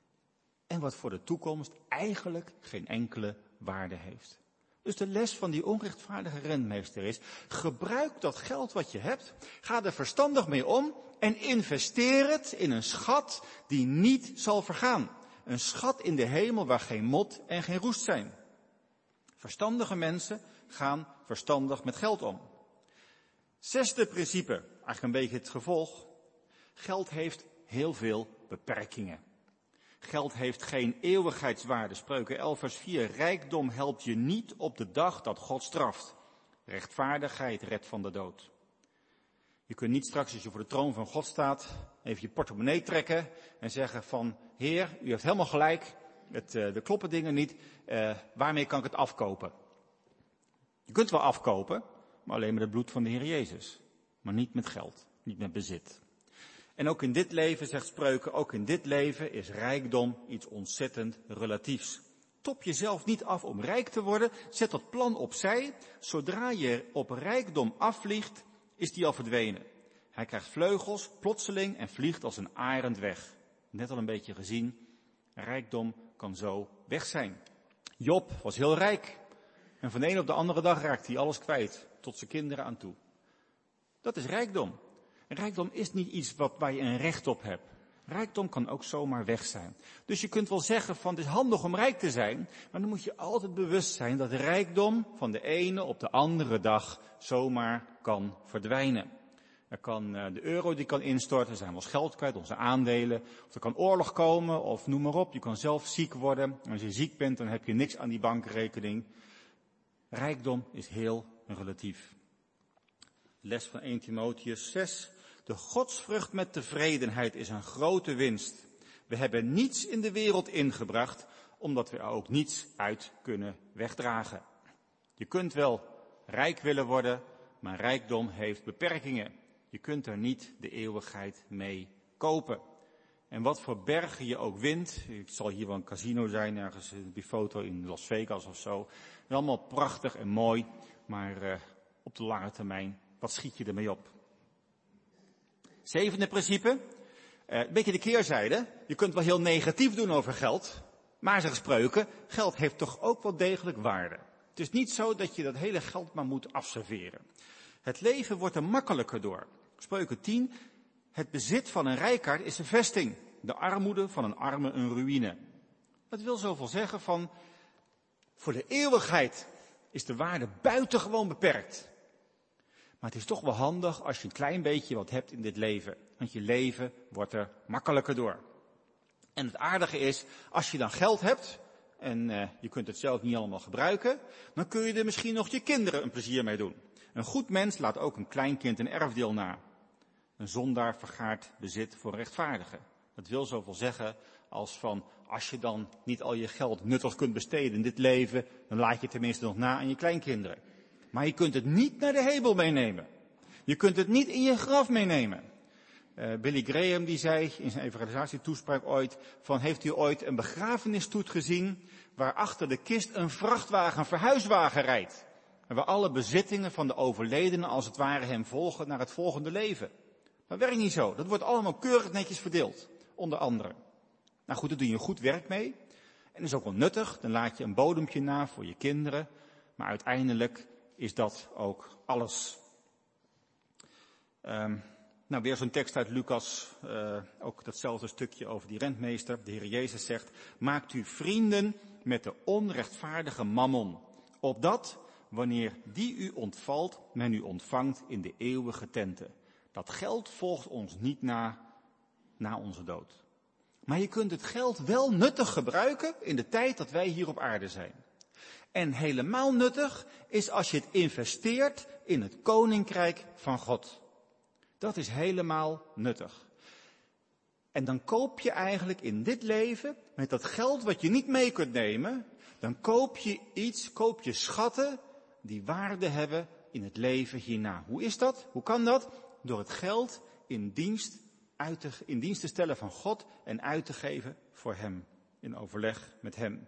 En wat voor de toekomst eigenlijk geen enkele waarde heeft. Dus de les van die onrechtvaardige rentmeester is, gebruik dat geld wat je hebt, ga er verstandig mee om en investeer het in een schat die niet zal vergaan. Een schat in de hemel waar geen mot en geen roest zijn. Verstandige mensen gaan verstandig met geld om. 6e principe, eigenlijk een beetje het gevolg. Geld heeft heel veel beperkingen. Geld heeft geen eeuwigheidswaarde. Spreuken 11 vers 4. Rijkdom helpt je niet op de dag dat God straft. Rechtvaardigheid redt van de dood. Je kunt niet straks, als je voor de troon van God staat, even je portemonnee trekken en zeggen van, Heer, u heeft helemaal gelijk, er kloppen dingen niet, waarmee kan ik het afkopen? Je kunt wel afkopen, maar alleen met het bloed van de Heer Jezus. Maar niet met geld, niet met bezit. En ook in dit leven, zegt Spreuken, ook in dit leven is rijkdom iets ontzettend relatiefs. Top jezelf niet af om rijk te worden, zet dat plan opzij. Zodra je op rijkdom afvliegt, is die al verdwenen. Hij krijgt vleugels, plotseling, en vliegt als een arend weg. Net al een beetje gezien, rijkdom kan zo weg zijn. Job was heel rijk. En van de ene op de andere dag raakte hij alles kwijt. Tot zijn kinderen aan toe. Dat is rijkdom. En rijkdom is niet iets waar je een recht op hebt. Rijkdom kan ook zomaar weg zijn. Dus je kunt wel zeggen van het is handig om rijk te zijn. Maar dan moet je altijd bewust zijn dat rijkdom van de ene op de andere dag zomaar kan verdwijnen. Er kan de euro die kan instorten, er zijn wel eens geld kwijt, onze aandelen. Of er kan oorlog komen, of noem maar op. Je kan zelf ziek worden. En als je ziek bent, dan heb je niks aan die bankrekening. Rijkdom is heel relatief. Les van 1 Timotheüs 6. De godsvrucht met tevredenheid is een grote winst. We hebben niets in de wereld ingebracht, omdat we er ook niets uit kunnen wegdragen. Je kunt wel rijk willen worden, maar rijkdom heeft beperkingen. Je kunt er niet de eeuwigheid mee kopen. En wat voor bergen je ook wint, het zal hier wel een casino zijn, ergens die foto in Las Vegas of zo. Allemaal prachtig en mooi, maar op de lange termijn, wat schiet je ermee op? 7e principe, een beetje de keerzijde. Je kunt wel heel negatief doen over geld, maar zeggen Spreuken, geld heeft toch ook wel degelijk waarde. Het is niet zo dat je dat hele geld maar moet afserveren. Het leven wordt er makkelijker door. Spreuken 10, het bezit van een rijkaard is een vesting. De armoede van een arme een ruïne. Dat wil zoveel zeggen van, voor de eeuwigheid is de waarde buitengewoon beperkt. Maar het is toch wel handig als je een klein beetje wat hebt in dit leven. Want je leven wordt er makkelijker door. En het aardige is, als je dan geld hebt, en je kunt het zelf niet allemaal gebruiken, dan kun je er misschien nog je kinderen een plezier mee doen. Een goed mens laat ook een kleinkind een erfdeel na. Een zondaar vergaart bezit voor rechtvaardigen. Dat wil zoveel zeggen als van, als je dan niet al je geld nuttig kunt besteden in dit leven, dan laat je tenminste nog na aan je kleinkinderen. Maar je kunt het niet naar de hemel meenemen. Je kunt het niet in je graf meenemen. Billy Graham die zei in zijn evangelisatietoespraak ooit, van heeft u ooit een begrafenisstoet gezien waar achter de kist een vrachtwagen, een verhuiswagen rijdt. En waar alle bezittingen van de overledene als het ware hem volgen naar het volgende leven. Dat werkt niet zo. Dat wordt allemaal keurig netjes verdeeld. Onder andere. Nou goed, daar doe je goed werk mee. En dat is ook wel nuttig. Dan laat je een bodempje na voor je kinderen. Maar uiteindelijk is dat ook alles. Nou, weer zo'n tekst uit Lucas. Ook datzelfde stukje over die rentmeester. De Heer Jezus zegt, maakt u vrienden met de onrechtvaardige mammon. Opdat, wanneer die u ontvalt, men u ontvangt in de eeuwige tenten. Dat geld volgt ons niet na onze dood. Maar je kunt het geld wel nuttig gebruiken in de tijd dat wij hier op aarde zijn. En helemaal nuttig is als je het investeert in het koninkrijk van God. Dat is helemaal nuttig. En dan koop je eigenlijk in dit leven, met dat geld wat je niet mee kunt nemen, dan koop je schatten die waarde hebben in het leven hierna. Hoe is dat? Hoe kan dat? Door het geld in dienst te stellen van God en uit te geven voor hem. In overleg met hem.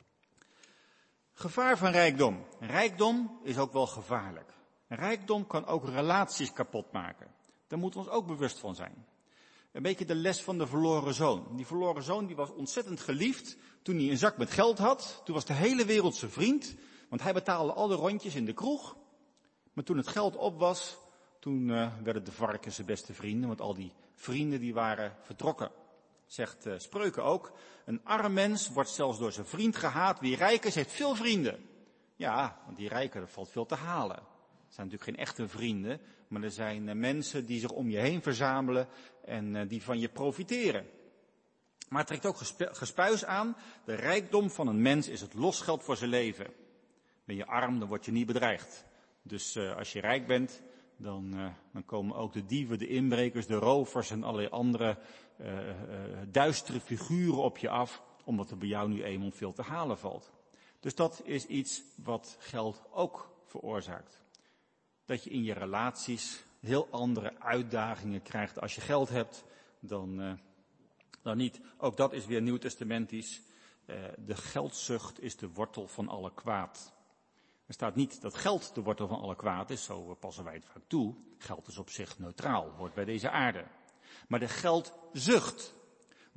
Gevaar van rijkdom. Rijkdom is ook wel gevaarlijk. Rijkdom kan ook relaties kapot maken. Daar moeten we ons ook bewust van zijn. Een beetje de les van de verloren zoon. Die verloren zoon die was ontzettend geliefd toen hij een zak met geld had. Toen was de hele wereld zijn vriend. Want hij betaalde al de rondjes in de kroeg. Maar toen het geld op was, toen werden de varkens zijn beste vrienden. Want al die vrienden die waren vertrokken. Zegt Spreuken ook. Een arm mens wordt zelfs door zijn vriend gehaat. Wie rijk is, heeft veel vrienden. Ja, want die rijken, er valt veel te halen. Het zijn natuurlijk geen echte vrienden. Maar er zijn mensen die zich om je heen verzamelen en die van je profiteren. Maar het trekt ook gespuis aan. De rijkdom van een mens is het losgeld voor zijn leven. Ben je arm, dan word je niet bedreigd. Dus als je rijk bent, dan komen ook de dieven, de inbrekers, de rovers en allerlei andere duistere figuren op je af. Omdat er bij jou nu eenmaal veel te halen valt. Dus dat is iets wat geld ook veroorzaakt. Dat je in je relaties heel andere uitdagingen krijgt als je geld hebt dan niet. Ook dat is weer nieuwtestamentisch. De geldzucht is de wortel van alle kwaad. Er staat niet dat geld de wortel van alle kwaad is, zo passen wij het vaak toe. Geld is op zich neutraal, hoort bij deze aarde. Maar de geldzucht,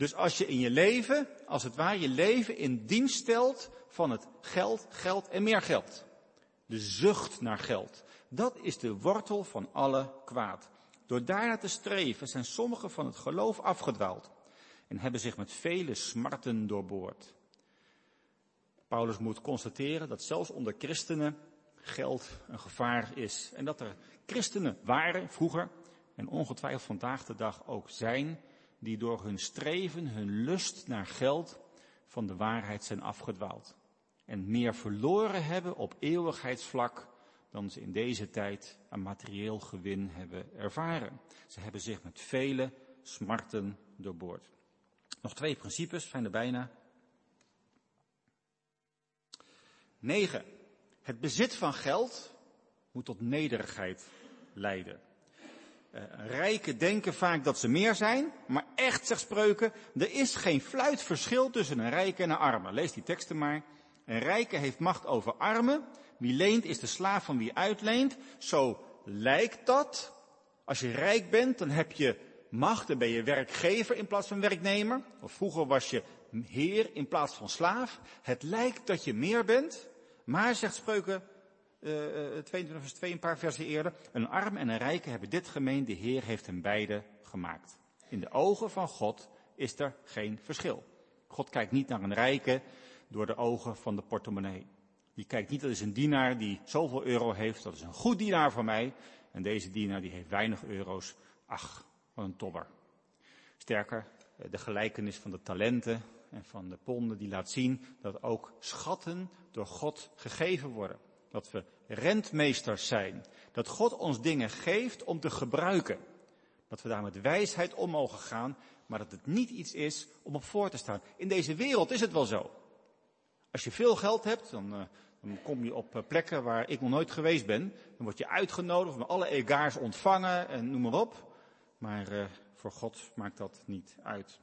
Dus als je in je leven, als het ware, je leven in dienst stelt van het geld, geld en meer geld. De zucht naar geld. Dat is de wortel van alle kwaad. Door daarnaar te streven zijn sommigen van het geloof afgedwaald en hebben zich met vele smarten doorboord. Paulus moet constateren dat zelfs onder christenen geld een gevaar is. En dat er christenen waren vroeger en ongetwijfeld vandaag de dag ook zijn, die door hun streven, hun lust naar geld van de waarheid zijn afgedwaald. En meer verloren hebben op eeuwigheidsvlak dan ze in deze tijd aan materieel gewin hebben ervaren. Ze hebben zich met vele smarten doorboord. Nog 2 principes, zijn er bijna. 9. Het bezit van geld moet tot nederigheid leiden. Rijken denken vaak dat ze meer zijn, maar echt, zegt Spreuken, er is geen fluitverschil tussen een rijke en een arme. Lees die teksten maar. Een rijke heeft macht over armen. Wie leent is de slaaf van wie uitleent. Zo lijkt dat. Als je rijk bent, dan heb je macht, dan ben je werkgever in plaats van werknemer. Of vroeger was je heer in plaats van slaaf. Het lijkt dat je meer bent, maar, zegt Spreuken 22 vers 2, een paar versen eerder, een arm en een rijke hebben dit gemeen, de Heer heeft hen beide gemaakt. In de ogen van God is er geen verschil. God kijkt niet naar een rijke door de ogen van de portemonnee. Die kijkt niet, dat is een dienaar die zoveel euro heeft, dat is een goed dienaar voor mij. En deze dienaar die heeft weinig euro's, ach, wat een tobber. Sterker, de gelijkenis van de talenten en van de ponden die laat zien dat ook schatten door God gegeven worden. Dat we rentmeesters zijn. Dat God ons dingen geeft om te gebruiken. Dat we daar met wijsheid om mogen gaan, maar dat het niet iets is om op voor te staan. In deze wereld is het wel zo. Als je veel geld hebt, dan kom je op plekken waar ik nog nooit geweest ben. Dan word je uitgenodigd, met alle egaars ontvangen en noem maar op. Maar voor God maakt dat niet uit.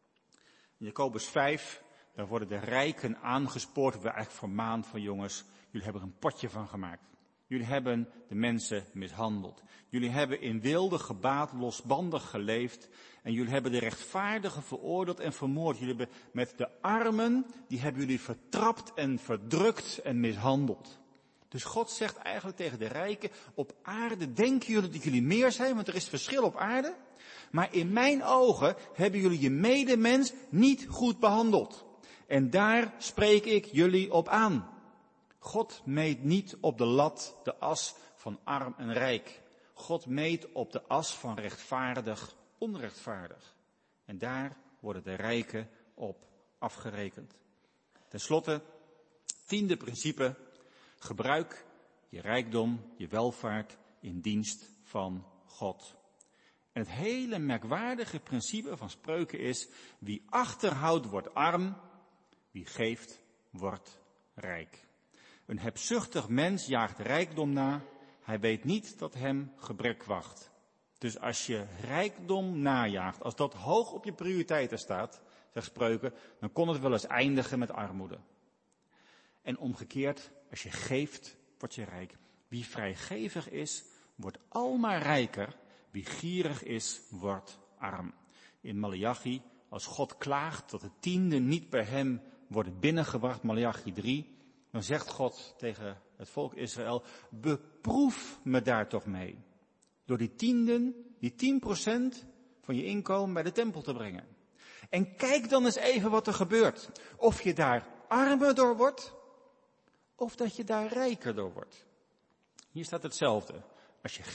In Jacobus 5, daar worden de rijken aangespoord, we eigenlijk vermaand van jongens, jullie hebben er een potje van gemaakt. Jullie hebben de mensen mishandeld. Jullie hebben in wilde gebaat losbandig geleefd. En jullie hebben de rechtvaardigen veroordeeld en vermoord. Jullie hebben met de armen, die hebben jullie vertrapt en verdrukt en mishandeld. Dus God zegt eigenlijk tegen de rijken, op aarde denken jullie dat jullie meer zijn, want er is verschil op aarde. Maar in mijn ogen hebben jullie je medemens niet goed behandeld. En daar spreek ik jullie op aan. God meet niet op de lat de as van arm en rijk. God meet op de as van rechtvaardig, onrechtvaardig. En daar worden de rijken op afgerekend. Ten slotte, 10e principe. Gebruik je rijkdom, je welvaart in dienst van God. En het hele merkwaardige principe van Spreuken is, wie achterhoudt wordt arm, wie geeft wordt rijk. Een hebzuchtig mens jaagt rijkdom na, hij weet niet dat hem gebrek wacht. Dus als je rijkdom najaagt, als dat hoog op je prioriteiten staat, zegt Spreuken, dan kon het wel eens eindigen met armoede. En omgekeerd, als je geeft, word je rijk. Wie vrijgevig is, wordt almaar rijker. Wie gierig is, wordt arm. In Maleachi, als God klaagt dat de tienden niet bij hem worden binnengebracht, Maleachi 3, dan zegt God tegen het volk Israël, beproef me daar toch mee. Door die tienden, die 10% van je inkomen bij de tempel te brengen. En kijk dan eens even wat er gebeurt. Of je daar armer door wordt, of dat je daar rijker door wordt. Hier staat hetzelfde. Als je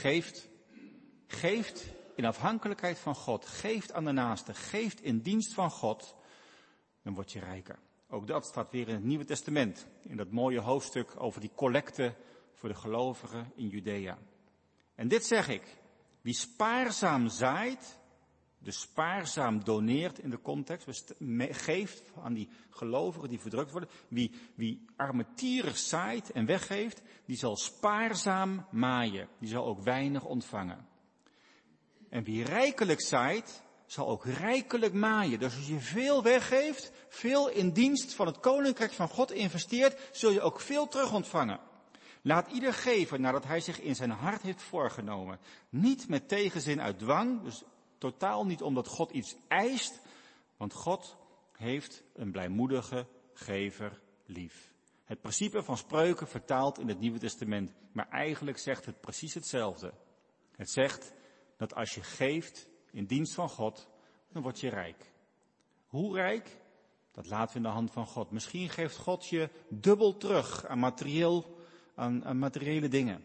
geeft in afhankelijkheid van God, geeft aan de naaste, geeft in dienst van God, dan word je rijker. Ook dat staat weer in het Nieuwe Testament, in dat mooie hoofdstuk over die collecte voor de gelovigen in Judea. En dit zeg ik, wie spaarzaam zaait, dus spaarzaam doneert in de context, geeft aan die gelovigen die verdrukt worden, wie armetierig zaait en weggeeft, die zal spaarzaam maaien, die zal ook weinig ontvangen. En wie rijkelijk zaait, zal ook rijkelijk maaien. Dus als je veel weggeeft, veel in dienst van het koninkrijk van God investeert, zul je ook veel terug ontvangen. Laat ieder geven nadat hij zich in zijn hart heeft voorgenomen. Niet met tegenzin uit dwang, dus totaal niet omdat God iets eist, Want God heeft een blijmoedige gever lief. Het principe van spreuken vertaald in het Nieuwe Testament, maar eigenlijk zegt het precies hetzelfde. Het zegt dat als je geeft in dienst van God, dan word je rijk. Hoe rijk? Dat laten we in de hand van God. Misschien geeft God je dubbel terug aan materiële dingen.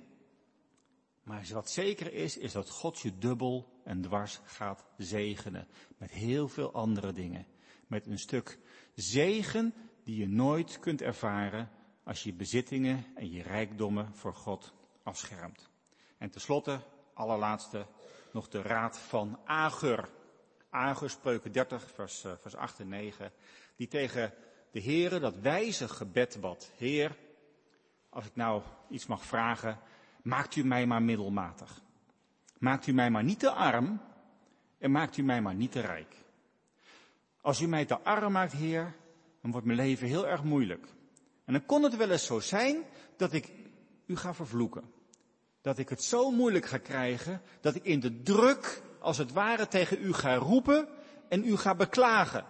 Maar wat zeker is dat God je dubbel en dwars gaat zegenen. Met heel veel andere dingen. Met een stuk zegen die je nooit kunt ervaren als je bezittingen en je rijkdommen voor God afschermt. En tenslotte, allerlaatste, nog de raad van Agur. Agur, Spreuken 30, vers 8 en 9. Die tegen de Heere dat wijze gebed bad. Heer, als ik nou iets mag vragen, maakt u mij maar middelmatig. Maakt u mij maar niet te arm en maakt u mij maar niet te rijk. Als u mij te arm maakt, Heer, dan wordt mijn leven heel erg moeilijk. En dan kon het wel eens zo zijn dat ik u ga vervloeken. Dat ik het zo moeilijk ga krijgen, dat ik in de druk, als het ware, tegen u ga roepen en u ga beklagen.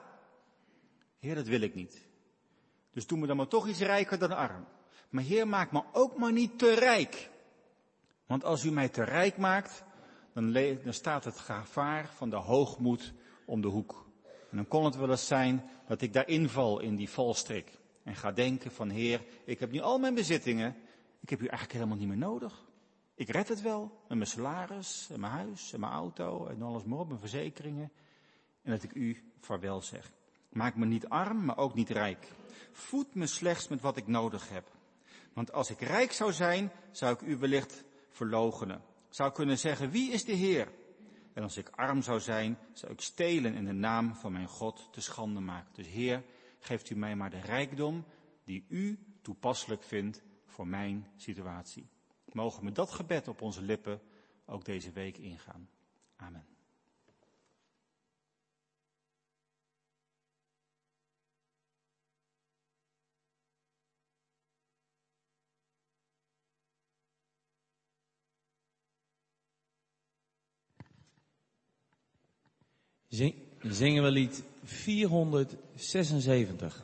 Heer, dat wil ik niet. Dus doe me dan maar toch iets rijker dan arm. Maar Heer, maak me ook maar niet te rijk. Want als u mij te rijk maakt, dan staat het gevaar van de hoogmoed om de hoek. En dan kon het wel eens zijn dat ik daarin val in die valstrik. En ga denken van Heer, ik heb nu al mijn bezittingen. Ik heb u eigenlijk helemaal niet meer nodig. Ik red het wel met mijn salaris en mijn huis en mijn auto en alles maar op, mijn verzekeringen. En dat ik u vaarwel zeg. Maak me niet arm, maar ook niet rijk. Voed me slechts met wat ik nodig heb. Want als ik rijk zou zijn, zou ik u wellicht verloochenen. Zou kunnen zeggen, wie is de Heer? En als ik arm zou zijn, zou ik stelen en de naam van mijn God te schande maken. Dus Heer, geeft u mij maar de rijkdom die u toepasselijk vindt voor mijn situatie. Mogen we met dat gebed op onze lippen ook deze week ingaan. Amen. Zingen we lied 476.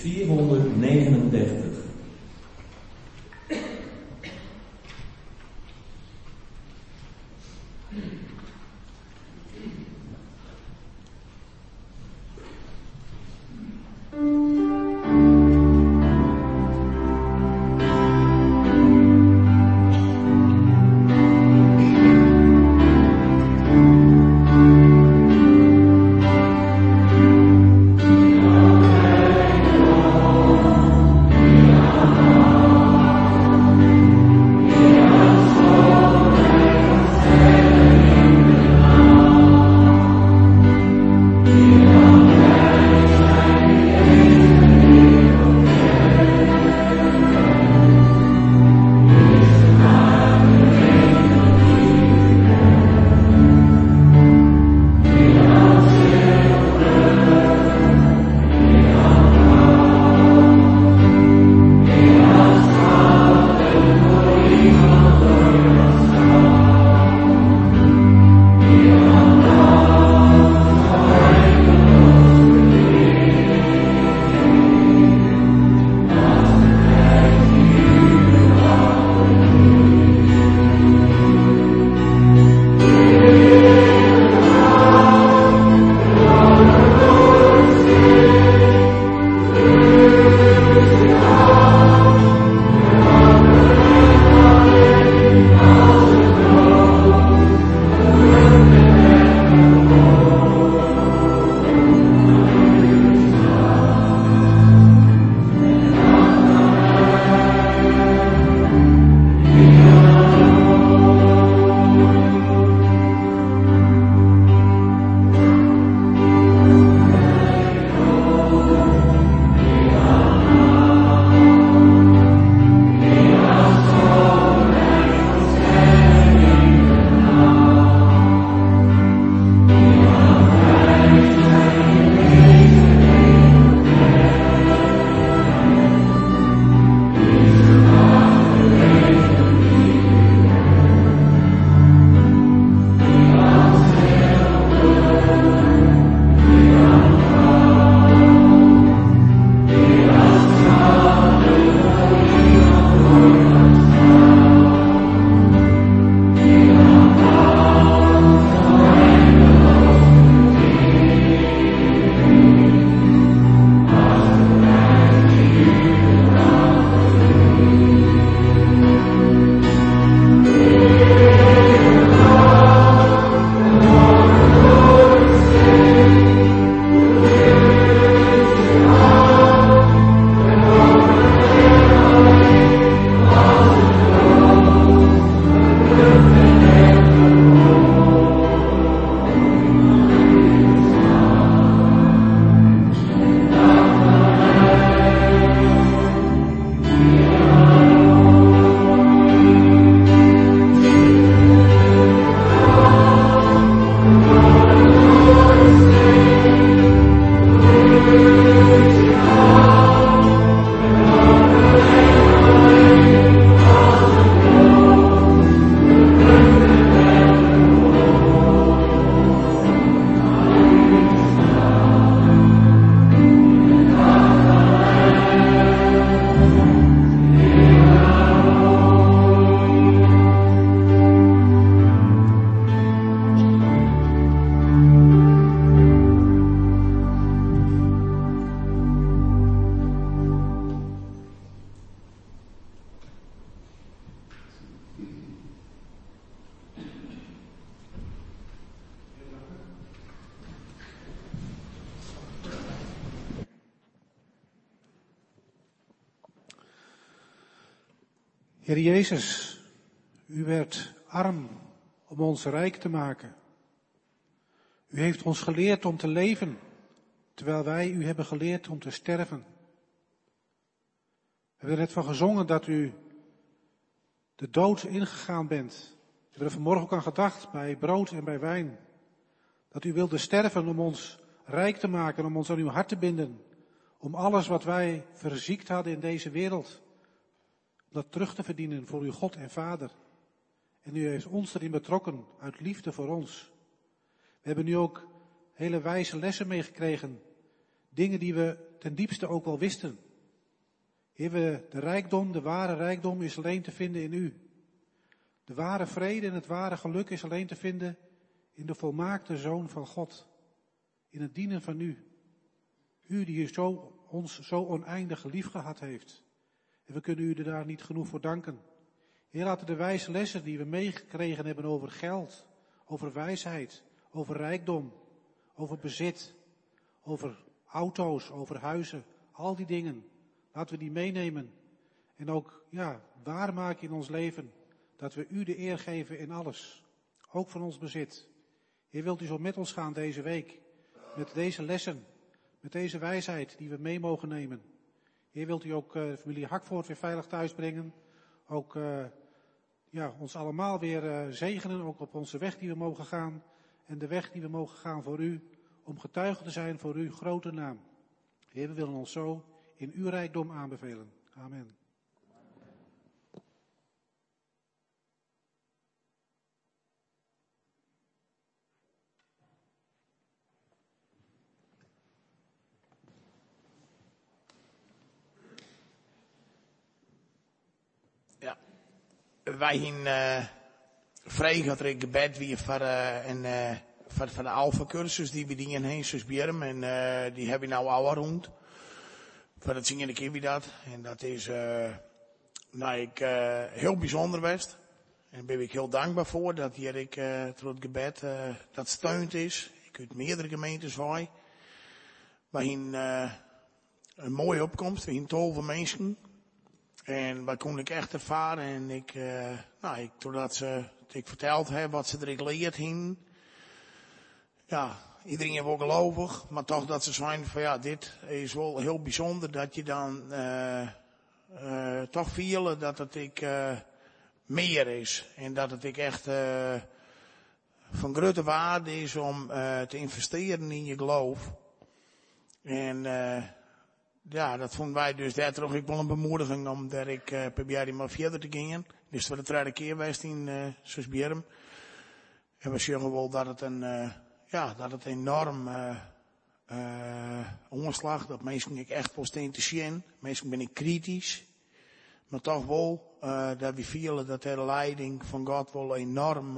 439. Heer Jezus, u werd arm om ons rijk te maken. U heeft ons geleerd om te leven, terwijl wij u hebben geleerd om te sterven. We hebben er net van gezongen dat u de dood ingegaan bent. We hebben er vanmorgen ook aan gedacht bij brood en bij wijn. Dat u wilde sterven om ons rijk te maken, om ons aan uw hart te binden. Om alles wat wij verziekt hadden in deze wereld, om dat terug te verdienen voor uw God en Vader. En u heeft ons erin betrokken, uit liefde voor ons. We hebben nu ook hele wijze lessen meegekregen. Dingen die we ten diepste ook wel wisten. Heer, de ware rijkdom is alleen te vinden in u. De ware vrede en het ware geluk is alleen te vinden in de volmaakte Zoon van God. In het dienen van u. U die ons zo oneindig lief gehad heeft. En we kunnen u er daar niet genoeg voor danken. Heer, laten de wijze lessen die we meegekregen hebben over geld, over wijsheid, over rijkdom, over bezit, over auto's, over huizen, al die dingen, laten we die meenemen. En ook, waarmaken in ons leven, dat we u de eer geven in alles, ook van ons bezit. Heer, wilt u zo met ons gaan deze week, met deze lessen, met deze wijsheid die we mee mogen nemen. Heer, wilt u ook de familie Hakvoort weer veilig thuis brengen, ook ons allemaal weer zegenen, ook op onze weg die we mogen gaan en de weg die we mogen gaan voor u, om getuige te zijn voor uw grote naam. Heer, we willen ons zo in uw rijkdom aanbevelen. Amen. Ja, wij hebben vregen dat er een gebed weer voor de Alpha-cursus die we die in Heensens Bjerm en die hebben we nou al rond. Voor dat zingen de keer weer dat. En dat is, heel bijzonder best. En daar ben ik heel dankbaar voor dat hier ik door het gebed dat steunt is. Ik uit meerdere gemeentes wij. Wij hebben een mooie opkomst. We hebben 12 mensen. En wij kon ik echt ervaren. En doordat ik verteld heb wat ze er geleerd hebben. Ja, iedereen is wel gelovig, maar toch dat ze zijn van dit is wel heel bijzonder dat je dan toch voelen dat het meer is. En dat het echt van grote waarde is om te investeren in je geloof. En dat vonden wij dus daar toch ook wel een bemoediging om daar ik probeerde maar verder te gaan. Dus voor de tweede keer geweest in Susbjerm. En we zeggen wel dat het dat het enorm omslag, dat mensen ik echt wel steen te zien. Mensen ben ik kritisch, maar toch wel dat we voelen dat de leiding van God wel enorm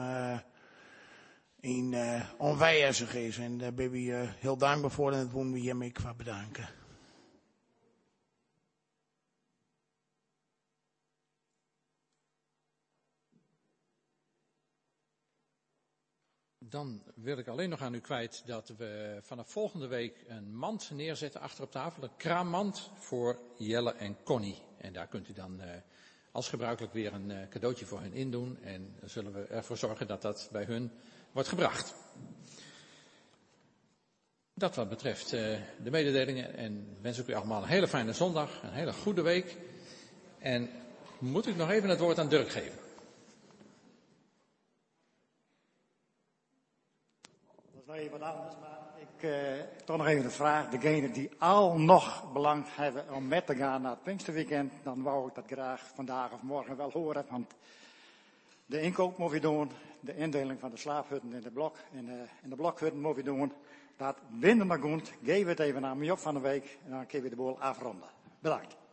onwijzig is. En daar ben we heel dankbaar voor en dat willen we hiermee qua bedanken. Dan wil ik alleen nog aan u kwijt dat we vanaf volgende week een mand neerzetten achter op tafel. Een kraammand voor Jelle en Connie. En daar kunt u dan als gebruikelijk weer een cadeautje voor hen indoen. En dan zullen we ervoor zorgen dat dat bij hun wordt gebracht. Dat wat betreft de mededelingen. En wens ik u allemaal een hele fijne zondag. Een hele goede week. En moet ik nog even het woord aan Dirk geven. Dat is nog even wat anders, maar toch nog even de vraag. Degenen die al nog belang hebben om met te gaan naar het Pinksterweekend, dan wou ik dat graag vandaag of morgen wel horen. Want de inkoop moet je doen, de indeling van de slaaphutten in de blokhutten moet je doen. Dat binnen maar goed, geef het even aan mij op van de week en dan kun je de boel afronden. Bedankt.